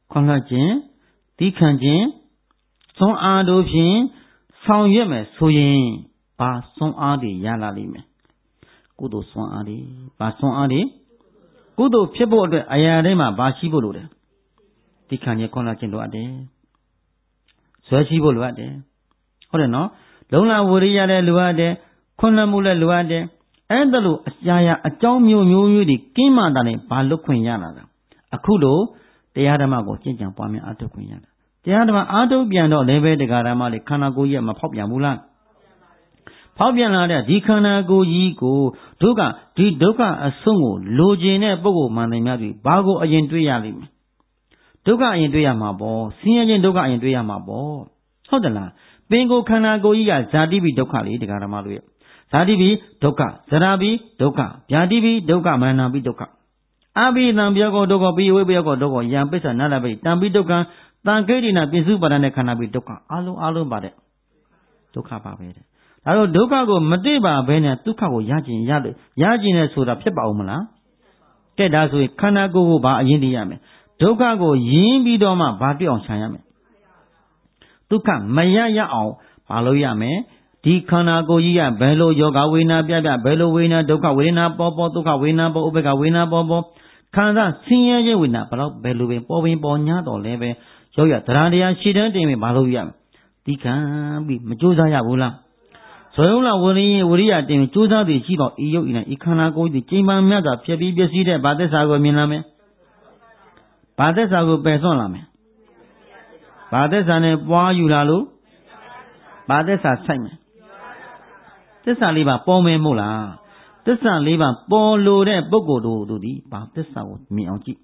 ခွန်လှခြင်းတီးခံခြင်းစွမ်းအားတို့ဖြင့်ဆောင်ရွက်မယ်ဆိုရင်ဘာစွမ်းအားတွေရလာလိမ့်မယ်ကုသိုလ်စွမ်းအားတွေဘာစွမ်းအားတွေကုသိုလ်ဖြစ်ဖို့အတွက်အရာတိုင်းမှာဘာရှိဖို့လိုတယ်တီးခံခြင်းခွန်လှခြင်းလိုအပ်တယ်ဇွဲရှိဖို့လိုအပ်တယ်ဟုတ်တယ်နော်လုံလဝရိယလည်းလိုအပ်တယ်ခွန်လှမှုလည်းလိုအပ်တယ်အဲ့ဒါလို့အရာအကြောင်းမျိုးတွေကင်းမှတာနဲ့ဘာလွတ်ခွင့်ရလာတာအခုလိုတရားဓမ္မကိုကျင့်ကြံပွားများအားထုတ်ခွင့်ရတာတရားဓမ္မအားထုတ်ပြန်တော့လည်းပဲတရားဓမ္မလေးခန္ဓာကိုယ်ကြီးမဖောက်ပြန်ဘူးလားဖောက်ပြန်လာတဲ့ဒီခန္ဓာကိုယ်ကြီးကိုဒုက္ခအဆုံးကိုလိုချင်တဲ့ပုဂ္ဂိုလ်မှန်တယ်များပြီဘာကိုအရင်တွေးရလိမ့်မယ်ဒုက္ခအရင်တွေးရမှာပေါ့ဆင်းရဲခြင်းဒုက္ခအရင်တွေးရမှာပေါ့ဟုတ်တယ်လားပင်ကိုယ်ခန္ဓာကိုယ်ကြီးကဇာတိပိဒုက္ခလေတရားဓမ္မတို့ရဲ့ဇာတိပိဒုက္ခဇရာပိဒုက္ခဗျာတိပိဒုက္ခမရဏပိဒုက္ခအဘိဓမ္မာယောဒုက္ခပိဝိပယောဒုက္ခယံပိစ္ဆနာလပိတံပိဒုက္ခတံခိတိနာပိစုပါဒနဲ့ခန္ဓာပိဒုက္ခအလုံးပါတဲ့ဒုက္ခပါပဲတဲ့ဒါတော့ဒုက္ခကိုမတိပါဘဲနဲ့ဒုက္ခကိုရကျင်နဲ့ဆိုတာဖြစ်ပါဦးမလားကဲဒါဆိုရင်ခန္ဓာကိုယ်ကိုဘာအရင်တည်ရမယ်ဒုက္ခကိုယဉ်ပြီးတော့မှဘာတွေ့အောင်ခြံရမယ်ဒုက္ခမရအောင်ဘာလို့ရမယ်ဒီခန္ဓာကိုယ်ကြီးကဘယ်လိုယောဂဝေဒနာပြဘယ်လိုဝေဒနာဒုက္ခဝေဒနာပေါ်ဒုက္ခဝေဒနာပေါ်ဥပ္ပခဝေဒနာပေါ်ခန္ဓာဆင်းရဲခြင်းဝေဒနာဘယ်လိုပဲပေါ်ညာတော့လဲပဲရောက်ရတရားတရားရှိတဲ့တင်ပဲဘာလို့ရမလဲဒီခံပြီးမကြိုးစားရဘူးလားဇောယုလဝရိယတင်ကြိုးစားသည်ရှိတော့ဤယုတ်ဤနဲ့ဤခန္ဓာကိုယ်ဒီကျိန်ပန်မြတ်စွာဖြစ်ပြီးပျက်စီးတဲ့ဗာသစ္စာကိုမြင်လာမယ်ဗာသစ္စာကိုပယ်စွန့်လာမယ်ဗာသစ္စာနဲ့ပွားယူလာလို့ဗာသစ္စာဆိုင်မယ်သစ္စာလေးပါပေါ်မယ်မို့လားသစ္စာလေးပါပေါ်လို့တဲ့ပုဂ္ဂိုလ်တို့ဒီဗာသစ္စာကိုမြင်အောင်ကြည့်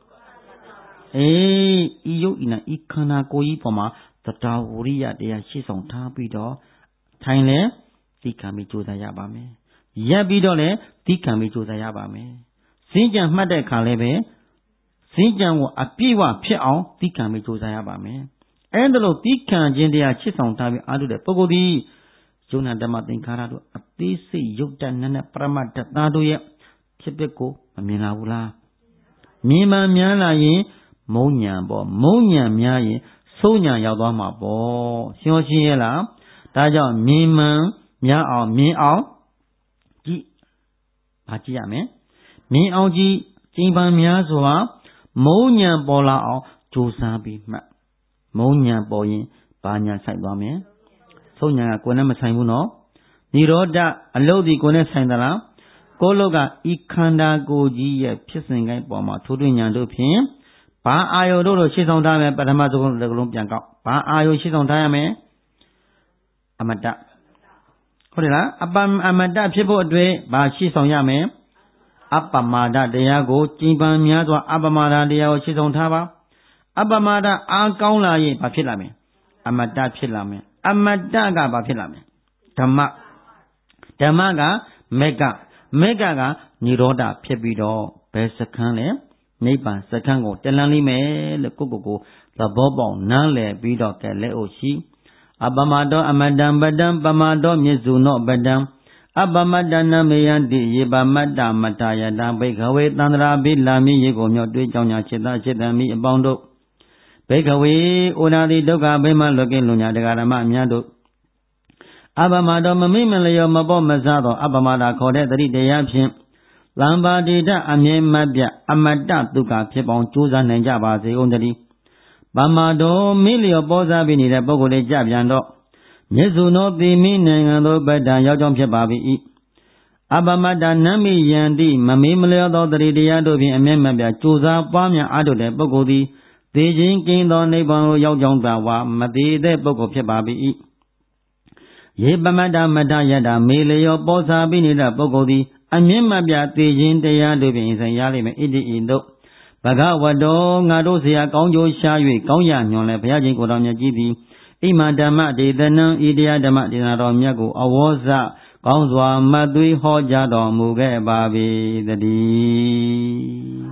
ဤယုတ်ဤနဲ့ဤခန္ဓာကိုယ်ကြီးပေါ်မှာသတ္တဝရိယတရားရှေ့ဆောင်ထားပြီးတော့ထိုင်လဲသိခံပြီးကြိုးစားရပါမယ်ရက်ပြီးတော့လည်းသိခံပြီးကြိုးစားရပါမယ်စဉ္ကြံမှတ်တဲ့အခါလည်းပဲစဉ္ကြံကိုအပြည့်ဝဖြစ်အောင်သိခံပြီးကြိုးစားရပါမယ်အဲ့ဒါလို့သိခံခြင်းတရားရှေ့ဆောင်ထားပြီးအားထုတ်တဲ့ပုဂ္ဂိုလ်ဒီယုံနာဓမ္မသင်္ခါရတို့အသေးစိတ်ယုတ်တနနဲ့ပရမတ္ထသားတို့ရဲ့ဖြစ်ပျက်ကိုမမြင်လာဘူးလားမြင်မှများလာရင်မုံညာပေါ့မုံညာများရင်ဆိုးညာရောက်သွားမှာပေါ့ရှင်းရှင်းရဲ့လားဒါကြောင့်မြင်မှများအောင်မြင်အောင်ကြည့်ဘာကြည့်ရမလဲမြင်အောင်ကြည့်ကျင့်ပန်းများစွာမုံညာပေါ်လာအောင်ကြိုးစားပြီးမှတ်မုံညာပေါ်ရင်ဘာညာဆိုင်သွားမယ်ဆုံးညာကကိုယ်နဲ့မဆိုင်ဘူးနော်និရောဓအလုတ်ဒီကိုယ်နဲ့ဆိုင်သလားကိုယ်လုတ်ကဤခန္ဓာကိုယ်ကြီးရဲ့ဖြစ်စဉ်ကိုင်းပေါ်မှာထိုးထွင်းညာတို့ဖြင့်ဘာအာယုတို့ရှေ့ဆောင်ထားမယ်ပထမဆုံးတစ်လုံးပြန်ကောက်ဘာအာယုရှေ့ဆောင်ထားရမယ်အမတ္တဟုတ်တယ်လားအမတ္တဖြစ်ဖို့အတွက်ဘာရှေ့ဆောင်ရမယ်အပမာဒတရားကိုကျင့်ပန်းများစွာအပမာဒတရားကိုရှေ့ဆောင်ထားပါအပမာဒအားကောင်းလာရင်ဘာဖြစ်လာမလဲအမတ္တဖြစ်လာမယ်အမတ္တကဘာဖြစ်လာမလဲဓမ္မကမေဃကនិရောဓဖြစ်ပြီးတော့ဘယ်စခန်းလဲနိဗ္ဗာန်စခန်းကိုတက်လန်းလိမ့်မယ်လို့ကိုသဘောပေါက်နားလည်ပြီးတော့ကဲလက်အိုရှိအပမတောအမတံပတံပမတောမြစ္စုနောပတံအပမတ္တနမေယံတိယေပမတ္တမတ္တယတံဘိက္ခဝေသန္တရာဘိလာမိရေကိုမြောက်တွေးကြောင်းညာจิตသားจิตတံမိအပေါင်းတို့ဘိက္ခဝေဩနာတိဒုက္ခဘိမလွတ်ကင်းလွန်ညာတရားဓမ္မအများတို့အပမတောမမိမလျောမပေါ်မစားသောအပမတာခေါ်တဲ့တတိတရားဖြင့်လံပါတိတအမြဲမပြအမတ္တဒုက္ခဖြစ်ပေါင်းကြိုးစားနိုင်ကြပါစေကုန်တည်းပမတောမိလျောပေါ်စားပြီးနေတဲ့ပုဂ္ဂိုလ်လေးကြပြန်တော့မြစ္စုနောတိမိနိုင်ငံသောပတ္တရောက်ကြောင်းဖြစ်ပါ၏အပမတ္တနမိယံတိမမေးမလျောသောတတိတရားတို့ဖြင့်အမြဲမပြကြိုးစားပွားများအားထုတ်တဲ့ပုဂ္ဂိုလ်သည်သေခြင်းကင်းသောနိဗ္ဗာန်ကိုရောက်ကြောင်းသာဝါမသေးတဲ့ပုဂ္ဂိုလ်ဖြစ်ပါ၏ယေပမတ္တမတ္တယတမေလျောပေါ်စားပြီးနေတဲ့ပုဂ္ဂိုလ်သည်အမြင့်မပြသေးခြင်းတရားတို့ဖြင့်ဆိုင်ရလိမ့်မယ်ဣတိဤတို့ဘဂဝတောငါတို့ဆရာကောင်းကျိုးရှား၍ကောင်းရညွန်လဲဘုရားရှင်ကိုယ်တော်မြတ်ကြီးသည်ဣမဓမ္မဒေသနံဤတရားဓမ္မဒေသနာတော်မြတ်ကိုအဝေါဇကောင်းစွာမှတ်သွေးဟောကြားတော်မူခဲ့ပါပေတည်း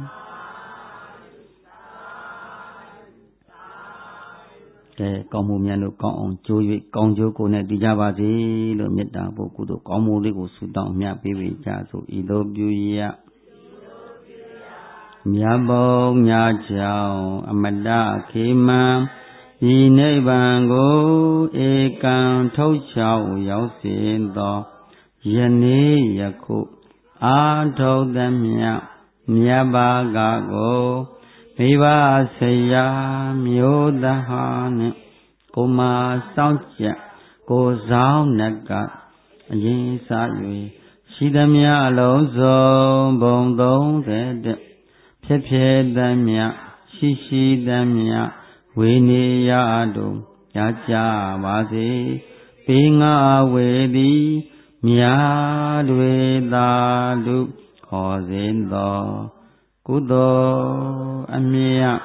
ကဲကောင်းမှုများလို့ကောင်းအောင်ကြိုး၍ကောင်းကျိုးကိုနဲ့တည်ကြပါစေလို့မေတ္တာပို့ကုသိုလ်ကောင်းမှုလေးကိုဆုတောင်းမြတ်ပေးကြစို့ဤသို့ပြုရမြတ်ဘုံညာကြောင့်အမတခေမံဒီနိဗ္ဗာန်ကိုဧကံထုတ်ချောက်ရောက်စေသောယနေ့ယခုအာထုတ်သမျှမြတ်ဘာကကိုမိဘဆရာမျိုးသားနှင့်ကိုမစောင့်ကြကိုဆောင်နကအရင်စ၍ရှိသမျှအလုံးစုံဘုံ30ဖြစ်ဖြစ်သမျှရှိသမျှဝေနေရတို့ရကြပါစေပေငါဝေသည်မြာတွေသာလူခေါ်စဉ်သောကုသိုလ်အမြတ်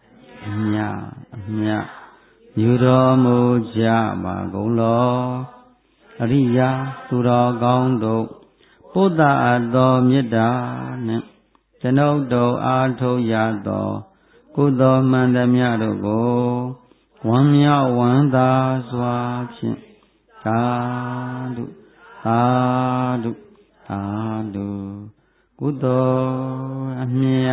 ယူတော်မူကြပါကုန်လောအရိယာသူတော်ကောင်းတို့ပုဒ္ဒအပ်သောမေတ္တာနှင့်ကျွန်ုပ်တို့အားထုတ်ရသောကုသိုလ်မှန်သမျှတို့ကိုဝမ်းမြောက်ဝမ်းသာစွာဖြင့်သာဓုသာဓုသာဓုကုသိုလ်အမြ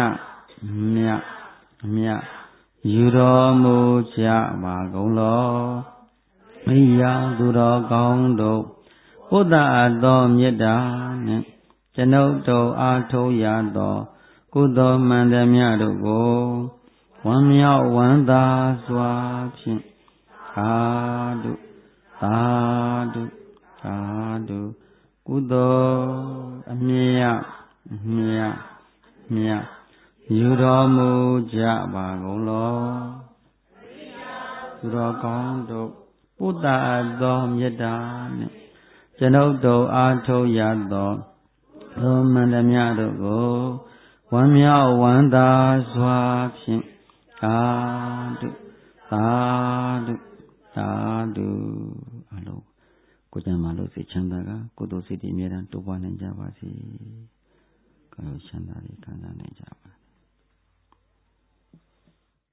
တ်ယူတော်မူကြပါကုန်လောမိယာသူတော်ကောင်းတို့ပုဒ္ဒအပ်သောမေတ္တာနှင့်ကျွန်ုပ်တို့အားထုတ်ရသောကုသိုလ်မှန်သမျှတို့ကိုဝမ်းမြောက်ဝမ်းသာစွာဖြင့်သာဓုသာဓုသာဓုကုသိုလ်အမြတ်ယူတော်မူကြပါကုန်လောသူတော်ကောင်းတို့ပုဒ္ဒအပ်သောမေတ္တာနှင့်ကျွန်ုပ်တို့အားထုတ်ရသောသောမှန်သမျှတို့ကိုဝမ်းမြောက်ဝမ်းသာစွာဖြင့်သာဓုသာဓုသာဓုအလုံးကိုယ်ကြံမှလို့စိတ်ချမ်းသာကကုသိုလ်စိတ်တွေအမြဲတမ်းတိုးပွားနိုင်ကြပါစေကိုယ်ချမ်းသာတွေခံစားနိုင်ကြပါ